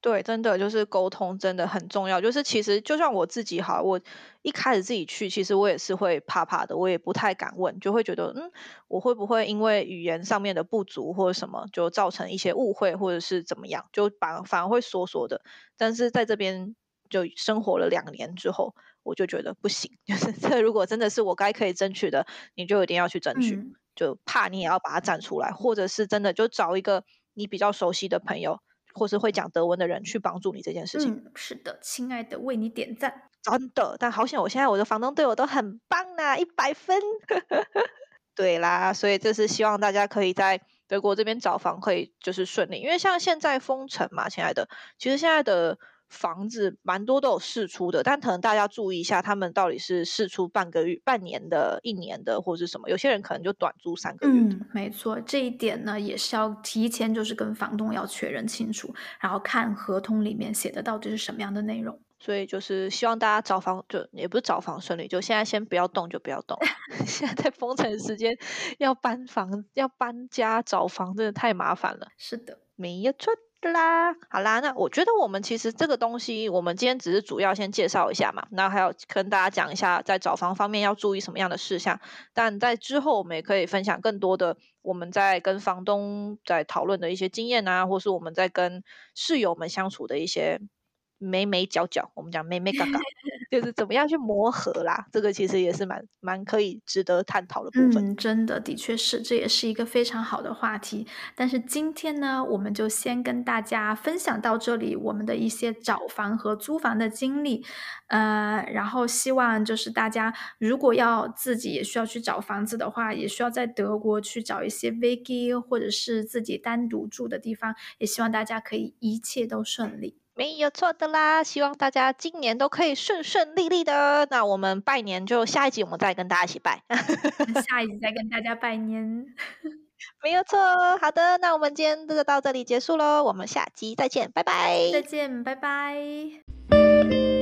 对，真的就是沟通真的很重要。就是其实就像我自己好，我一开始自己去，其实我也是会怕怕的，我也不太敢问，就会觉得嗯，我会不会因为语言上面的不足或者什么，就造成一些误会或者是怎么样，就反反而会缩缩的。但是在这边就生活了两年之后，我就觉得不行，就是这如果真的是我该可以争取的，你就一定要去争取， 嗯就怕你也要把它站出来，或者是真的就找一个你比较熟悉的朋友，或是会讲德文的人去帮助你这件事情。 嗯，是的，亲爱的，为你点赞。 真的，但好险我现在我的房东对我都很棒呐，一百分。对啦，所以这是希望大家可以在德国这边找房可以就是顺利，因为像现在封城嘛，亲爱的，其实现在的房子蛮多都有试出的，但可能大家注意一下，他们到底是试出半个月、半年的、一年的，或是什么？有些人可能就短租三个月的。 嗯，没错，这一点呢也是要提前就是跟房东要确认清楚，然后看合同里面写的到底是什么样的内容。 所以就是希望大家找房就也不是找房顺利，就现在先不要动就不要动。现在在封城时间要搬房、要搬家、找房，真的太麻烦了。 是的， 没有错的啦。好啦，那我觉得我们其实这个东西，我们今天只是主要先介绍一下嘛，那还有跟大家讲一下在找房方面要注意什么样的事项。但在之后，我们也可以分享更多的我们在跟房东在讨论的一些经验啊，或是我们在跟室友们相处的一些眉眉角角，我们讲眉眉角角。就是怎么样去磨合啦，这个其实也是蛮蛮可以值得探讨的部分。 嗯，真的，的确是，这也是一个非常好的话题。但是今天呢，我们就先跟大家分享到这里，我们的一些找房和租房的经历。呃，然后希望就是大家如果要自己也需要去找房子的话，也需要在德国去找一些 V G 或者是自己单独住的地方，也希望大家可以一切都顺利。 没有错的啦，希望大家今年都可以顺顺利利的。那我们拜年就下一集我们再跟大家一起拜。 下一集再跟大家拜年， 没有错，好的，那我们今天就到这里结束喽，我们下集再见，拜拜。 再见，拜拜。